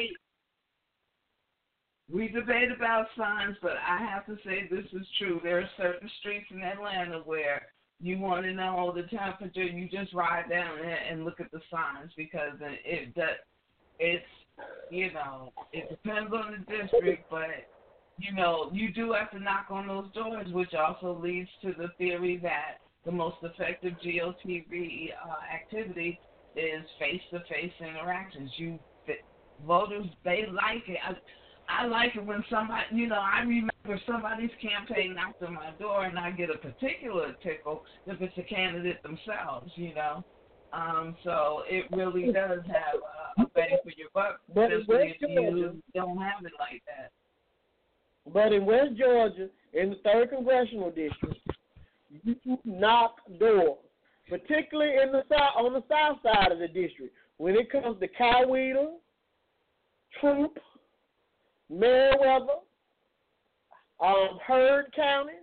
We debate about signs, but I have to say this is true. There are certain streets in Atlanta where you want to know the temperature, you just ride down there and look at the signs because it does, it's, you know, it depends on the district, but, you know, you do have to knock on those doors, which also leads to the theory that the most effective G O T V uh, activity is face-to-face interactions. You voters, they like it. I, I like it when somebody, you know, I remember somebody's campaign knocked on my door and I get a particular tickle if it's a candidate themselves, you know. Um, so it really does have a, a bang for your buck, especially if you don't have it like that. But in West Georgia, in the third Congressional District, you knock doors, particularly in the south, on the south side of the district. When it comes to Coweta, Troup, Meriwether, um, Heard County,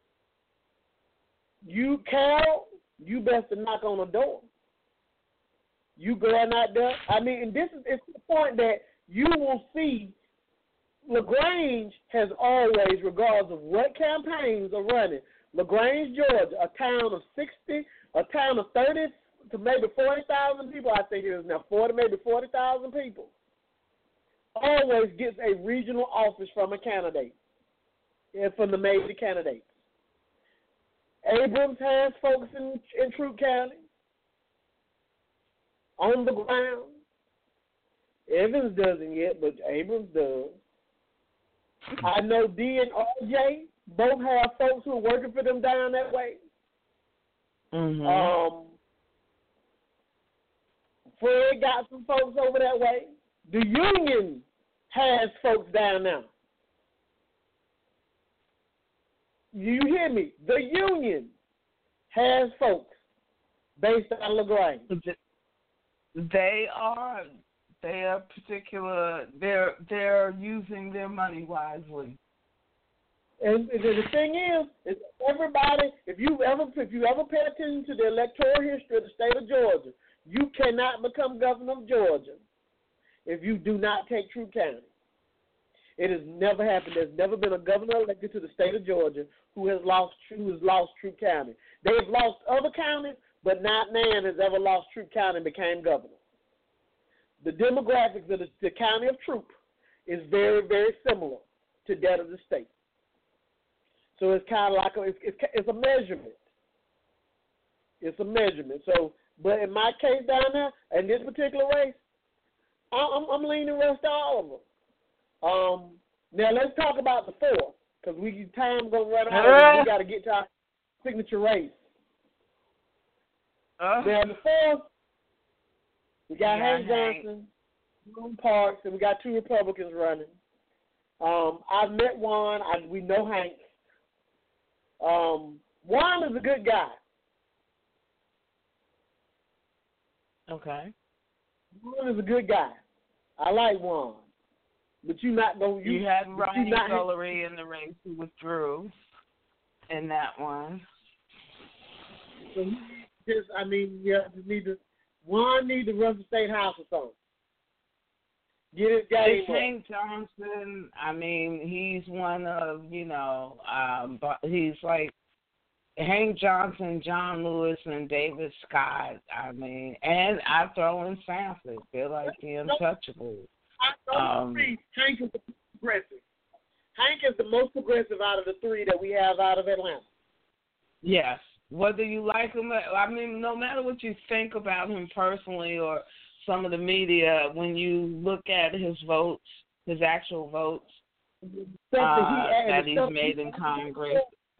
you, Carroll, you best to knock on the door. You going out there. I mean, and this is it's the point that you will see LaGrange has always, regardless of what campaigns are running, LaGrange, Georgia, a town of sixty, a town of thirty to maybe forty thousand people, I think it is now, forty, maybe forty thousand people, always gets a regional office from a candidate, and from the major candidates. Abrams has folks in, in Troup County on the ground. Evans doesn't yet, but Abrams does. I know D and R J both have folks who are working for them down that way. Mm-hmm. Um, Fred got some folks over that way. The Union has folks down now. You hear me? The Union has folks based on LaGrange. They are they are particular. They're they're using their money wisely. And the thing is, is everybody. If you ever if you ever pay attention to the electoral history of the state of Georgia, you cannot become governor of Georgia if you do not take Troup County. It has never happened. There's never been a governor elected to the state of Georgia who has lost who has lost Troup County. They have lost other counties, but not man has ever lost Troup County and became governor. The demographics of the, the county of Troup is very, very similar to that of the state. So it's kind of like a, it's, it's, it's a measurement. It's a measurement. So, but in my case down there, in this particular race, I'm, I'm leaning West Oliver. Um, now let's talk about the fourth, because we time gonna run out. We got to get to our signature race. Uh, now the fourth, we got yeah, Hank Johnson, Boone Parks, and we got two Republicans running. Um, I've met Juan. I, we know Hank. Um, Juan is a good guy. Okay. Juan is a good guy. I like Juan. But you're not going to... You had Ryan Guillory in the race who withdrew in that one. So just, I mean, you just need to... Juan need to run the state house or something. Get his game up. Hank Johnson, I mean, he's one of, you know, um, but he's like Hank Johnson, John Lewis, and David Scott. I mean, and I throw in Sanford. They're like the untouchables. I don't um, agree. Hank is, is the most progressive out of the three that we have out of Atlanta. Yes. Whether you like him, I mean, no matter what you think about him personally or some of the media, when you look at his votes, his actual votes uh, that he's made in Congress.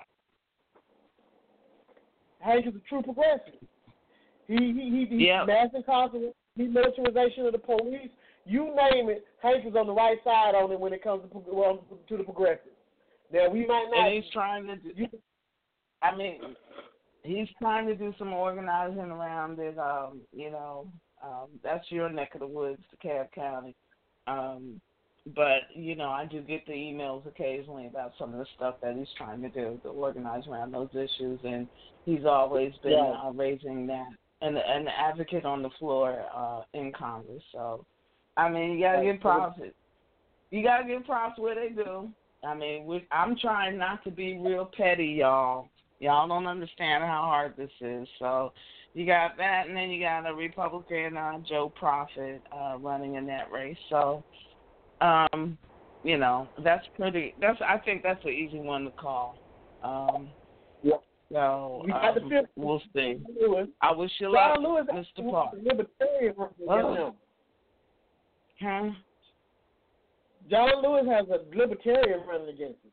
Hank is a true progressive. He he he, he yep. mass incarceration, demilitarization of the police. You name it, Hank is on the right side on it when it comes to well, to the progressives. Now we might not. And he's trying to. Do, I mean. He's trying to do some organizing around it. Um, you know, um, that's your neck of the woods, DeKalb County. Um, but, you know, I do get the emails occasionally about some of the stuff that he's trying to do to organize around those issues, and he's always been yeah. uh, raising that and an advocate on the floor uh, in Congress. So, I mean, you got to give props. You got to give props where they do. I mean, we, I'm trying not to be real petty, y'all. Y'all don't understand how hard this is. So you got that, and then you got a Republican, uh, Joe Profit, uh, running in that race. So, um, you know, that's pretty. That's I think that's an easy one to call. Um, yeah. So um, we'll see. Lewis. I wish you luck, Lewis, Mister Park. Libertarian oh. Huh? John Lewis has a Libertarian running against him.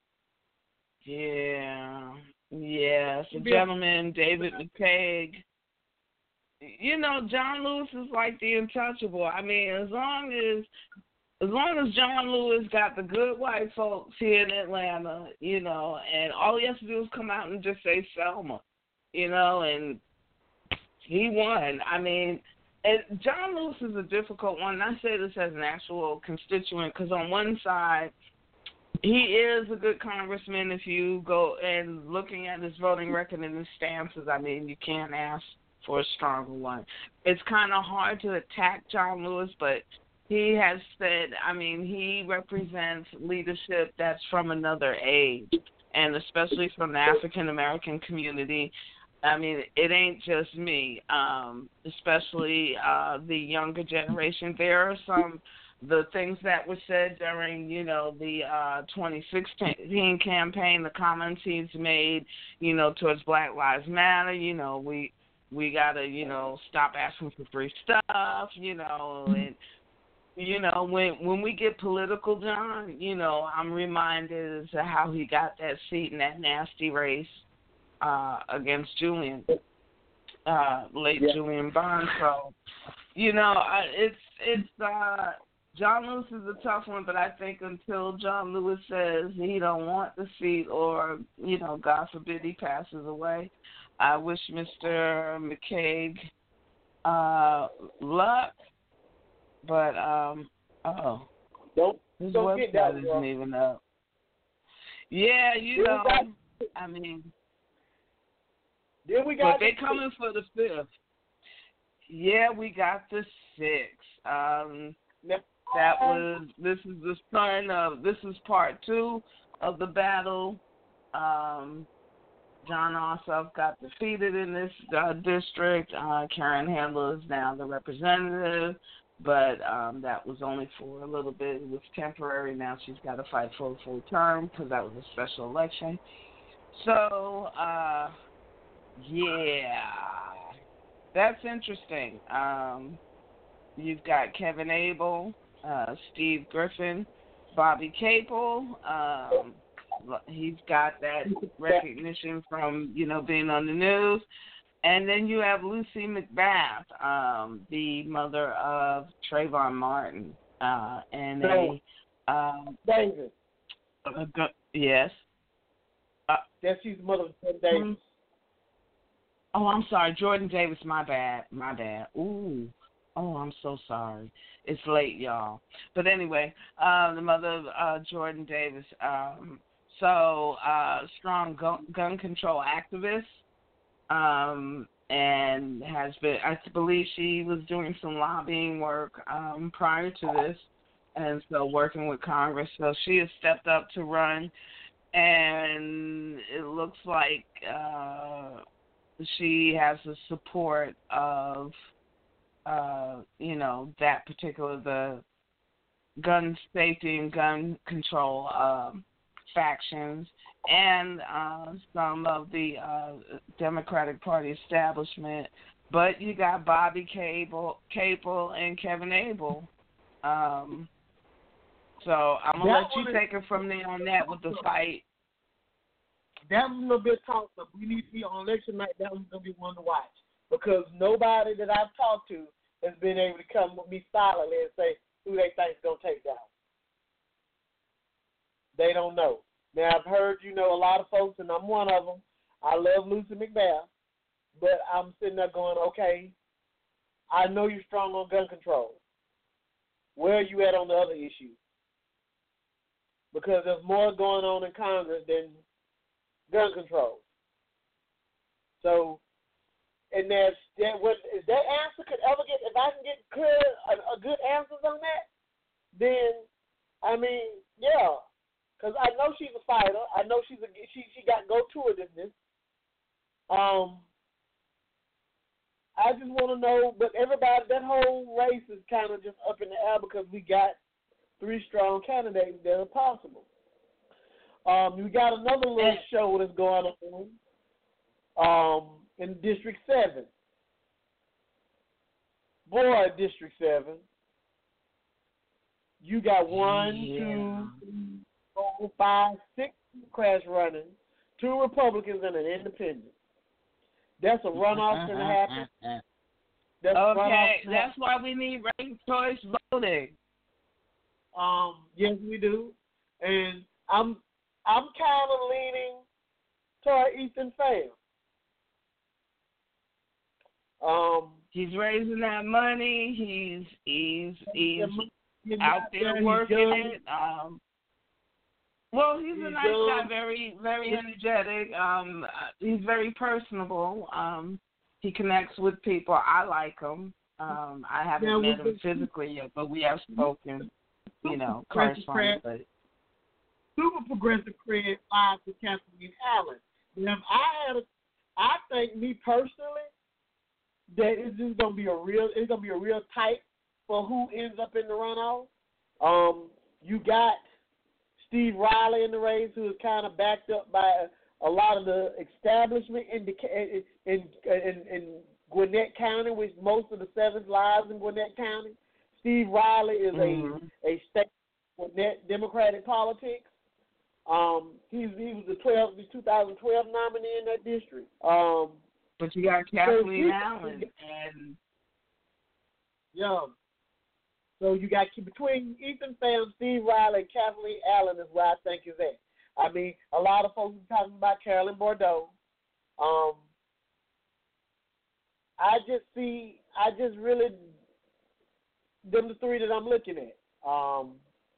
Yeah. Yes, a gentleman, David McCaig. You know, John Lewis is like the untouchable. I mean, as long as as long as John Lewis got the good white folks here in Atlanta, you know, and all he has to do is come out and just say Selma, you know, and he won. I mean, and John Lewis is a difficult one. And I say this as an actual constituent because on one side, he is a good congressman if you go and looking at his voting record and his stances. I mean, you can't ask for a stronger one. It's kind of hard to attack John Lewis, but he has said, I mean, he represents leadership that's from another age, and especially from the African-American community. I mean, it ain't just me, um, especially uh, the younger generation. There are some the things that were said during, you know, the uh, twenty sixteen campaign, the comments he's made, you know, towards Black Lives Matter, you know, we we got to, you know, stop asking for free stuff, you know, and, you know, when when we get political, John, you know, I'm reminded as to how he got that seat in that nasty race uh, against Julian, uh, late yeah. Julian Bond. So, you know, I, it's, it's, uh, John Lewis is a tough one, but I think until John Lewis says he don't want the seat or, you know, God forbid he passes away, I wish Mister McCaig uh, luck. But, um, oh, don't, his don't website that, isn't even up. Yeah, you know, I mean, then we got but they coming for the fifth. Yeah, we got the sixth. Um, Now, That was, this is the son of, this is part two of the battle. Um, John Ossoff got defeated in this uh, district. Uh, Karen Handler is now the representative, but um, that was only for a little bit. It was temporary. Now she's got to fight for a full term because that was a special election. So, uh, yeah, that's interesting. Um, you've got Kevin Abel, Uh, Steve Griffin, Bobby Capel. Um, he's got that recognition from, you know, being on the news. And then you have Lucy McBath, um, the mother of Trayvon Martin. Uh, and a, um, Davis. A, a, yes. Uh, That's his mother, Jordan Davis. Oh, I'm sorry. Jordan Davis, my bad. My bad. Ooh. Oh, I'm so sorry. It's late, y'all. But anyway, uh, the mother of uh, Jordan Davis. Um, so, uh, strong gun, gun control activist, um, and has been, I believe she was doing some lobbying work um, prior to this, and so working with Congress. So she has stepped up to run, and it looks like uh, she has the support of Uh, you know, that particular, the gun safety and gun control um, factions and uh, some of the uh, Democratic Party establishment. But you got Bobby Cable, Cable and Kevin Abel. Um, so I'm going to let you take it from there on that with the fight. That was a little bit talked up. We need to be on election night. That was going to be one to watch. Because nobody that I've talked to has been able to come with me silently and say who they think is going to take down. They don't know. Now, I've heard, you know, a lot of folks, and I'm one of them. I love Lucy McBath, but I'm sitting there going, okay, I know you're strong on gun control. Where are you at on the other issues? Because there's more going on in Congress than gun control. So, and there's, that, what, if that answer could ever get, if I can get clear, a, a good answers on that, then, I mean, yeah. Because I know she's a fighter. I know she's a she she got go-to-itiveness. Um, I just want to know, but everybody, that whole race is kind of just up in the air because we got three strong candidates that are possible. Um, we got another little show that's going on um, in District seven. Boy, District seven. You got one, yeah. two, three, four, five, six Democrats running, two Republicans, and an independent. That's a runoff going to happen. That's okay, that's why we need ranked choice voting. Um, yes, we do, and I'm I'm kind of leaning toward Ethan Pham. Um, he's raising that money. He's he's he's, he's out there he's working young. it. Um, well, he's, he's a nice young. guy, very very energetic. Um, he's very personable. Um, he connects with people. I like him. Um, I haven't yeah, met him physically yet, but we have spoken. You know, correspondently. Super progressive cred live to Kathleen Allen. Now, if I had a, I think me personally that it's just gonna be a real, it's gonna be a real tight for who ends up in the runoff. Um, you got Steve Riley in the race, who is kind of backed up by a lot of the establishment in the in in, in, in Gwinnett County, which most of the seventh lies in Gwinnett County. Steve Riley is mm-hmm. a, a state Gwinnett Democratic politics. Um, he's he was the twelve the two thousand twelve nominee in that district. Um, but you got Kathleen so Allen and yeah. So you got between Ethan Pham, Steve Riley, and Kathleen Allen is where I think is at. I mean, a lot of folks are talking about Carolyn Bordeaux. Um, I just see, I just really. Them the three that I'm looking at. Um,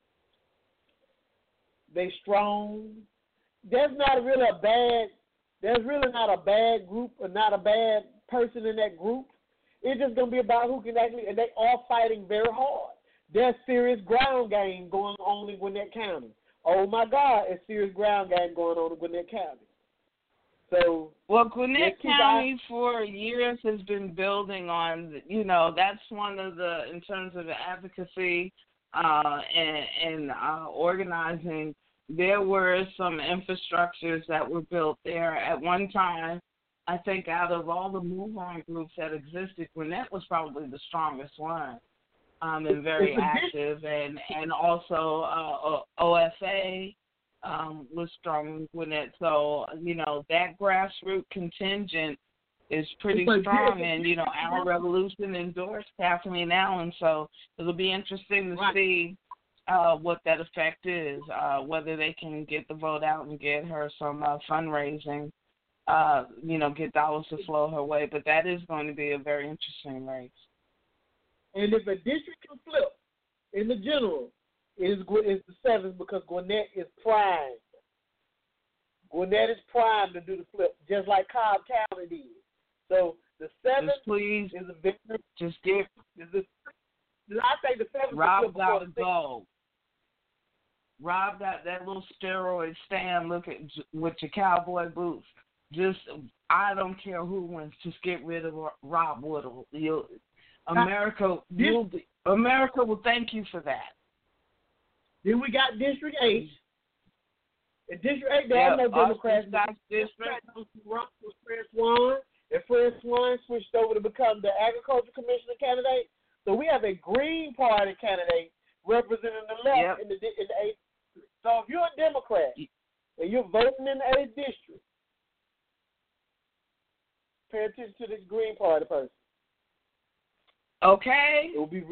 they strong. There's not really a bad. There's really not a bad group or not a bad person in that group. It's just gonna be about who can actually. And they all fighting very hard. There's serious ground game going on in Gwinnett County. Oh my God, it's serious ground game going on in Gwinnett County. So, well, Gwinnett County out. for years has been building on, you know, that's one of the, in terms of the advocacy uh, and, and uh, organizing, there were some infrastructures that were built there at one time. I think out of all the move-on groups that existed, Gwinnett was probably the strongest one um, and very active, and, and also uh, O F A. Um, was strong in Gwinnett. So, you know, that grassroots contingent is pretty strong. And, you know, Our Revolution endorsed Kathleen Allen. So it'll be interesting to right. see uh, what that effect is, uh, whether they can get the vote out and get her some uh, fundraising, uh, you know, get dollars to flow her way. But that is going to be a very interesting race. And if a district can flip in the general, Is is the seventh because Gwinnett is primed. Gwinnett is primed to do the flip, just like Cobb County did. So the seventh just please is a victory. Just give. Is a, I think the seventh. Rob got to go. Rob got that little steroid stand. Look at with your cowboy boots. Just I don't care who wins. Just get rid of Rob Woodall. You'll, America will be, America will thank you for that. Then we got District eight. In District eight, there yep, are no Democrats. Scott District. Run with Fred Swan, and Fred Swan switched over to become the Agriculture Commissioner candidate. So we have a Green Party candidate representing the left yep. in the in the eighth district. So if you're a Democrat and you're voting in the eighth district, pay attention to this Green Party person. Okay. It will be.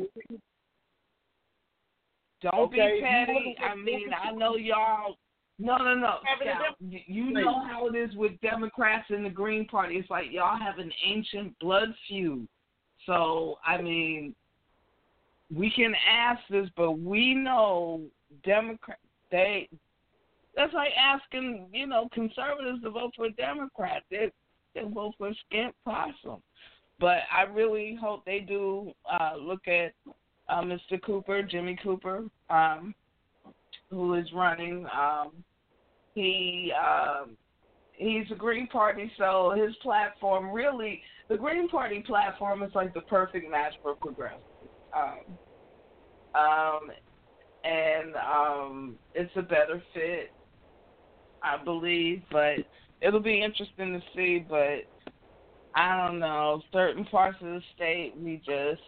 Don't okay. be petty. I mean, I know y'all. No, no, no. Scout, you, you know how it is with Democrats and the Green Party. It's like y'all have an ancient blood feud. So, I mean, we can ask this, but we know Democrats, they, that's like asking, you know, conservatives to vote for a Democrat. They, they vote for a skimp possum. But I really hope they do uh, look at uh, Mister Cooper, Jimmy Cooper, um, who is running. Um, he um, he's a Green Party, so his platform really, the Green Party platform is like the perfect match for progressives. Um, um, and um, it's a better fit, I believe, but it'll be interesting to see. But I don't know, certain parts of the state, we just,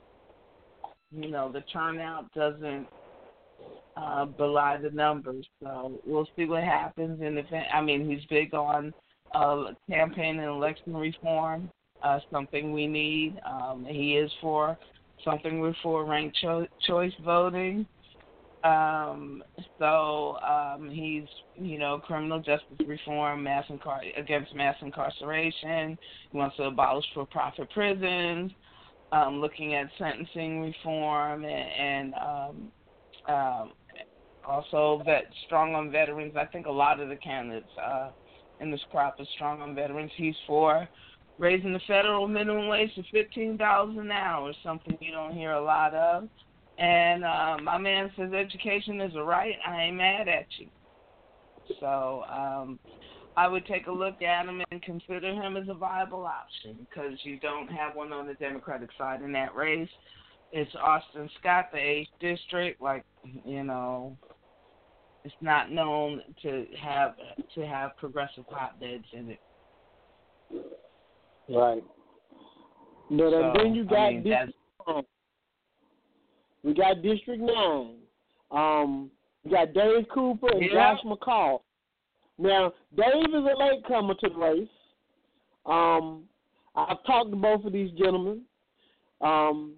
you know, the turnout doesn't uh, belie the numbers. So we'll see what happens. And if, I mean, he's big on uh, campaign and election reform, uh, something we need. Um, he is for something we're for ranked cho- choice voting. Um, so um, he's, you know, criminal justice reform, mass incar- against mass incarceration. He wants to abolish for-profit prisons. Um, looking at sentencing reform and, and um, um, also vet, strong on veterans. I think a lot of the candidates uh, in this crop are strong on veterans. He's for raising the federal minimum wage to fifteen dollars an hour, something you don't hear a lot of. And uh, my man says education is a right. I ain't mad at you. So um, I would take a look at him and consider him as a viable option because you don't have one on the Democratic side in that race. It's Austin Scott, the eighth district. Like, you know, it's not known to have to have progressive hotbeds in it. Right. But so, then you got I mean, District nine. We got District nine. Um, we got Dave Cooper and yeah. Josh McCall. Now, Dave is a latecomer to the race. Um, I've talked to both of these gentlemen. Um,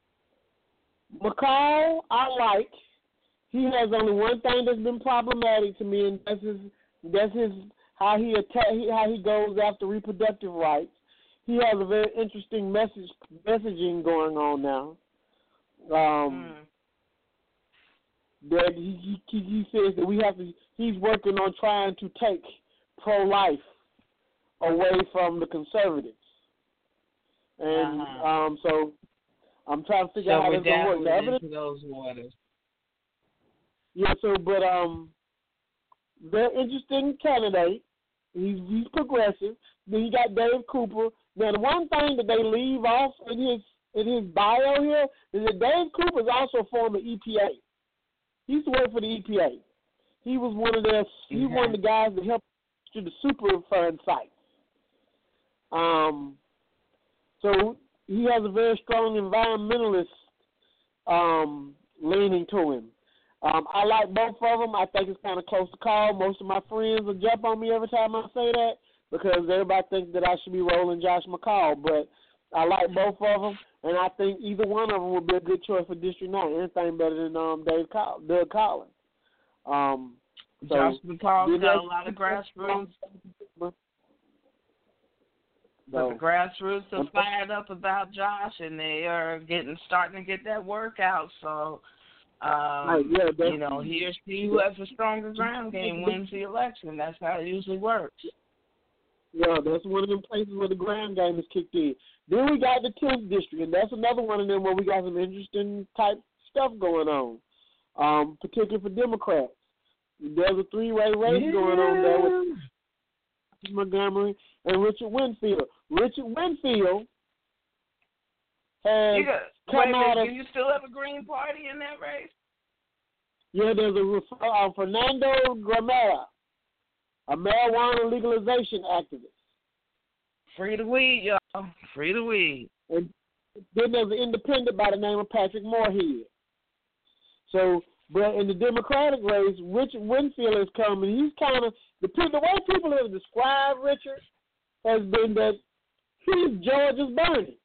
McCall, I like. He has only one thing that's been problematic to me, and that's his, that's his how he attack, how he goes after reproductive rights. He has a very interesting message messaging going on now. Um, mm. That he, he he says that we have to. He's working on trying to take pro-life away from the conservatives, and uh-huh. um, so I'm trying to figure so out how this going to work. Into those waters. Yeah. So, but um, very interesting candidate. He's he's progressive. Then you got Dave Cooper. Now, the one thing that they leave off in his in his bio here is that Dave Cooper is also a former E P A. He used to work for the E P A. He was one of their. Mm-hmm. He was one of the guys that helped to the Superfund site. Um, so he has a very strong environmentalist um, leaning to him. Um, I like both of them. I think it's kind of close to call. Most of my friends will jump on me every time I say that because everybody thinks that I should be rolling Josh McCall. But I like both of them, and I think either one of them would be a good choice for District nine. Anything better than um, Dave Coll- Doug Collins. Um, so Josh McCall's got a lot of grassroots. But the grassroots are fired up about Josh, and they are getting starting to get that work out. So, um, right, yeah, you know, he or she who has a stronger ground game wins the election. That's how it usually works. Yeah, that's one of them places where the ground game is kicked in. Then we got the tenth district, and that's another one of them where we got some interesting type stuff going on, um, particularly for Democrats. There's a three-way race yeah. going on there with Montgomery and Richard Winfield. Richard Winfield has got, come wait, out of... Do you still have a Green Party in that race? Yeah, there's a uh, Fernando Gramera. a marijuana legalization activist. Free the weed, y'all. Free the weed. And then there's an independent by the name of Patrick Moorhead. So, but in the Democratic race, Richard Winfield is coming. He's kind of, the, the way people have described Richard has been that he's Georgia's Bernie.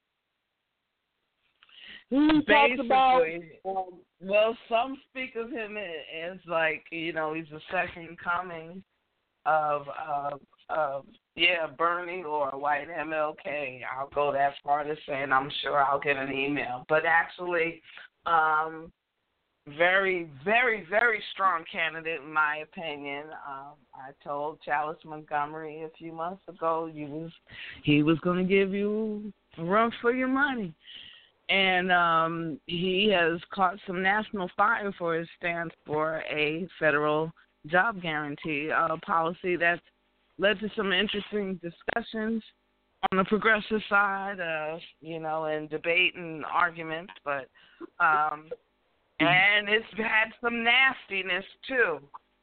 He talks about. Um, well, some speak of him as like, you know, he's the second coming of, of, of yeah, Bernie or a white M L K. I'll go that far to saying I'm sure I'll get an email. But actually, um, very, very, very strong candidate in my opinion. Um, I told Chalice Montgomery a few months ago you was, he was going to give you a run for your money. And um, he has caught some national fire for his stance for a federal job guarantee, a policy that's led to some interesting discussions on the progressive side, uh, you know, and debate and arguments, but um, and it's had some nastiness too,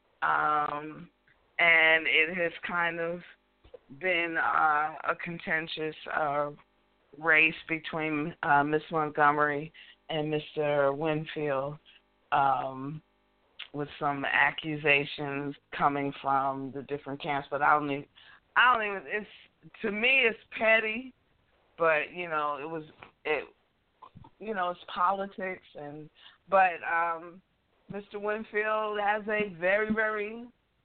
um, and it has kind of been uh, a contentious uh, race between uh, Miss Montgomery and Mister Winfield, um, with some accusations coming from the different camps. But I don't even, I don't even. It's to me, it's petty, but you know, it was it. You know, it's politics, and but um, Mister Winfield has a very, very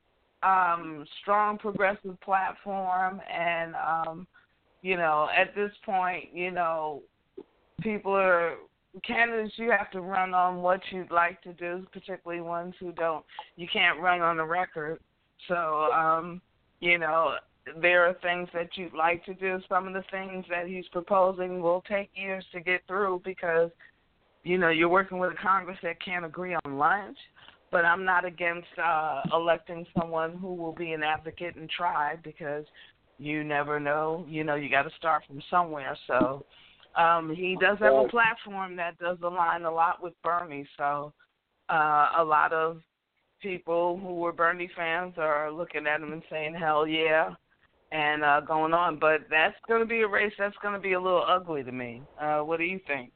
um, strong progressive platform, and um, you know, at this point, you know, people are candidates. You have to run on what you'd like to do, particularly ones who don't. You can't run on the record, so um, you know. There are things that you'd like to do. Some of the things that he's proposing will take years to get through because, you know, you're working with a Congress that can't agree on lunch. But I'm not against uh, electing someone who will be an advocate and try because you never know. You know, you got to start from somewhere. So um, he does have a platform that does align a lot with Bernie. So uh, a lot of people who were Bernie fans are looking at him and saying, hell yeah. And uh, going on, but that's going to be a race that's going to be a little ugly to me. Uh, what do you think?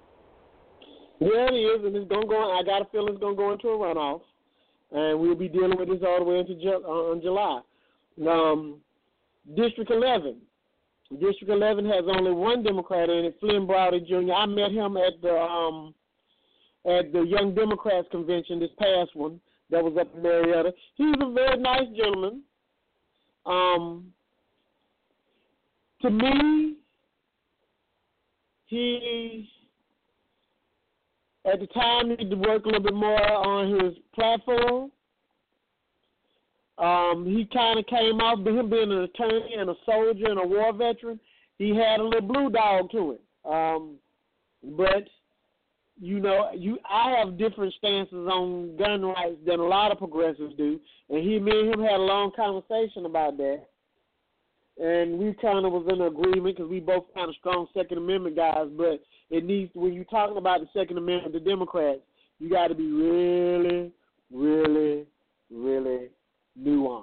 Yeah, it is, and it's going to go. I got a feeling it's going to go into a runoff, and we'll be dealing with this all the way into Ju- uh, in July. Um, District eleven. District eleven has only one Democrat in it, Flynn Browdy Junior I met him at the um, at the Young Democrats convention, this past one that was up in Marietta. He's a very nice gentleman. Um. To me, he, at the time, needed to work a little bit more on his platform. Um, he kind of came off, him being an attorney and a soldier and a war veteran, he had a little blue dog to him. Um, but, you know, you I have different stances on gun rights than a lot of progressives do, and he, me and him had a long conversation about that. And we kind of was in agreement because we both kind of strong Second Amendment guys. But it needs, when you're talking about the Second Amendment, the Democrats, you got to be really, really, really nuanced.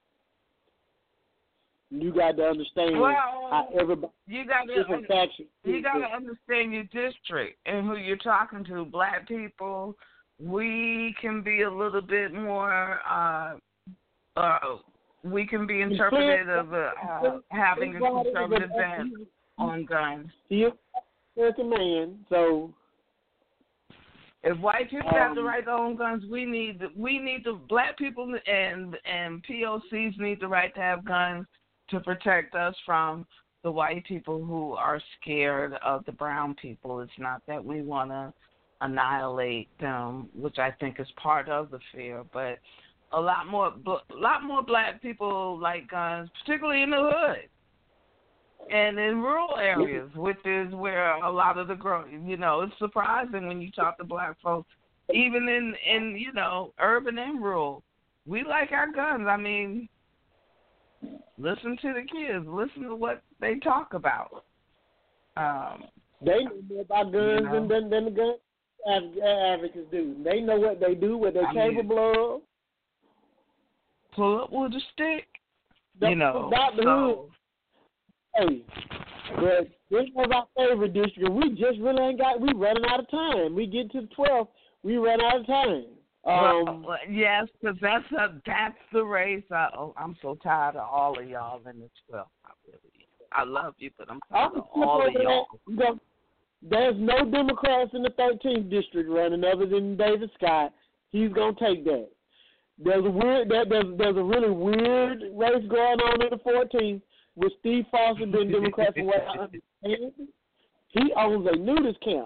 You got to understand well, how everybody, you got to different factions. You got to understand your district and who you're talking to. Black people, we can be a little bit more. Uh, uh, We can be interpreted as uh, uh, having a conservative bent on guns. He's a man, so if white people um, have the right to own guns, we need we need the black people and and P O Cs need the right to have guns to protect us from the white people who are scared of the brown people. It's not that we want to annihilate them, which I think is part of the fear, but. A lot more, a lot more black people like guns, particularly in the hood and in rural areas, which is where a lot of the growth. You know, it's surprising when you talk to black folks, even in, in you know, urban and rural. We like our guns. I mean, listen to the kids. Listen to what they talk about. Um, they know more about guns you know, than, than the gun advocates do. They know what they do, what they're I capable mean, of. pull up with a stick. The, you know, Doctor so. Who, hey, but this was our favorite district. We just really ain't got, we running out of time. We get to the twelfth, we run out of time. Um, well, yes, because that's a, that's the race. I, oh, I'm so tired of all of y'all in the twelfth. I really, I love you, but I'm tired of all of y'all. That, there's no Democrats in the thirteenth district running other than David Scott. He's gonna take that. There's a weird, that there's there's a really weird race going on in the fourteenth with Steve Foster being Democrat from what I understand. He owns a nudist camp.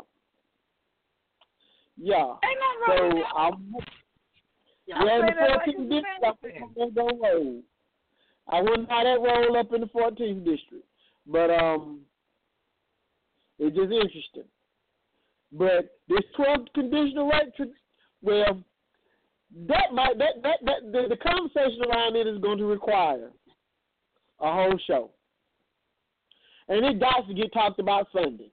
Yeah. So I'm. Yeah, in the fourteenth district, I think I'm gonna roll. I wouldn't how that roll up in the fourteenth district, but um, it's just interesting. But this twelfth conditional rate, well, that might that that, that the, the conversation around it is going to require a whole show, and it got to get talked about Sunday.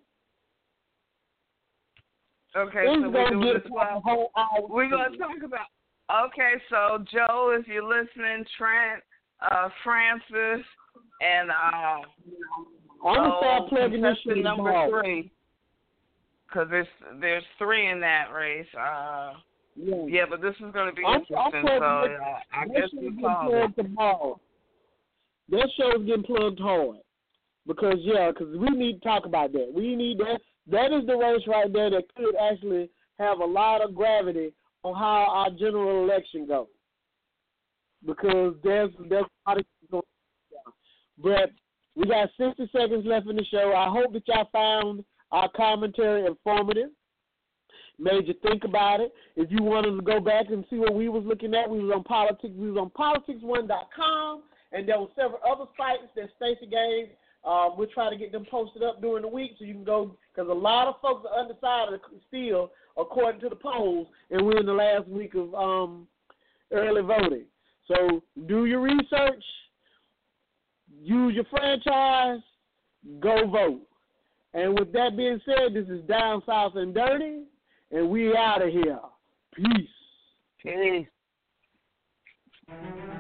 Okay, it's so we're doing this a whole hour. We're going to talk about. Okay, so Joe, if you're listening, Trent, uh, Francis, and uh, I'm gonna start oh, plugging this shit number tomorrow. three, because there's there's three in that race. Uh, yeah. yeah, but this is going to be I'm, interesting. I'm so uh, I guess we call it tomorrow. That show's getting plugged hard because yeah, because we need to talk about that. We need that. That is the race right there that could actually have a lot of gravity on how our general election goes. Because there's there's a lot of going on. But we got sixty seconds left in the show. I hope that y'all found our commentary informative, made you think about it. If you wanted to go back and see what we was looking at, we was on politics. We was on politics one dot com, and there were several other sites that Stacey gave. Um, we'll try to get them posted up during the week so you can go, because a lot of folks are undecided still, according to the polls, and we're in the last week of um, early voting. So do your research, use your franchise, go vote. And with that being said, this is Down South and Dirty, and we out of here. Peace. Peace.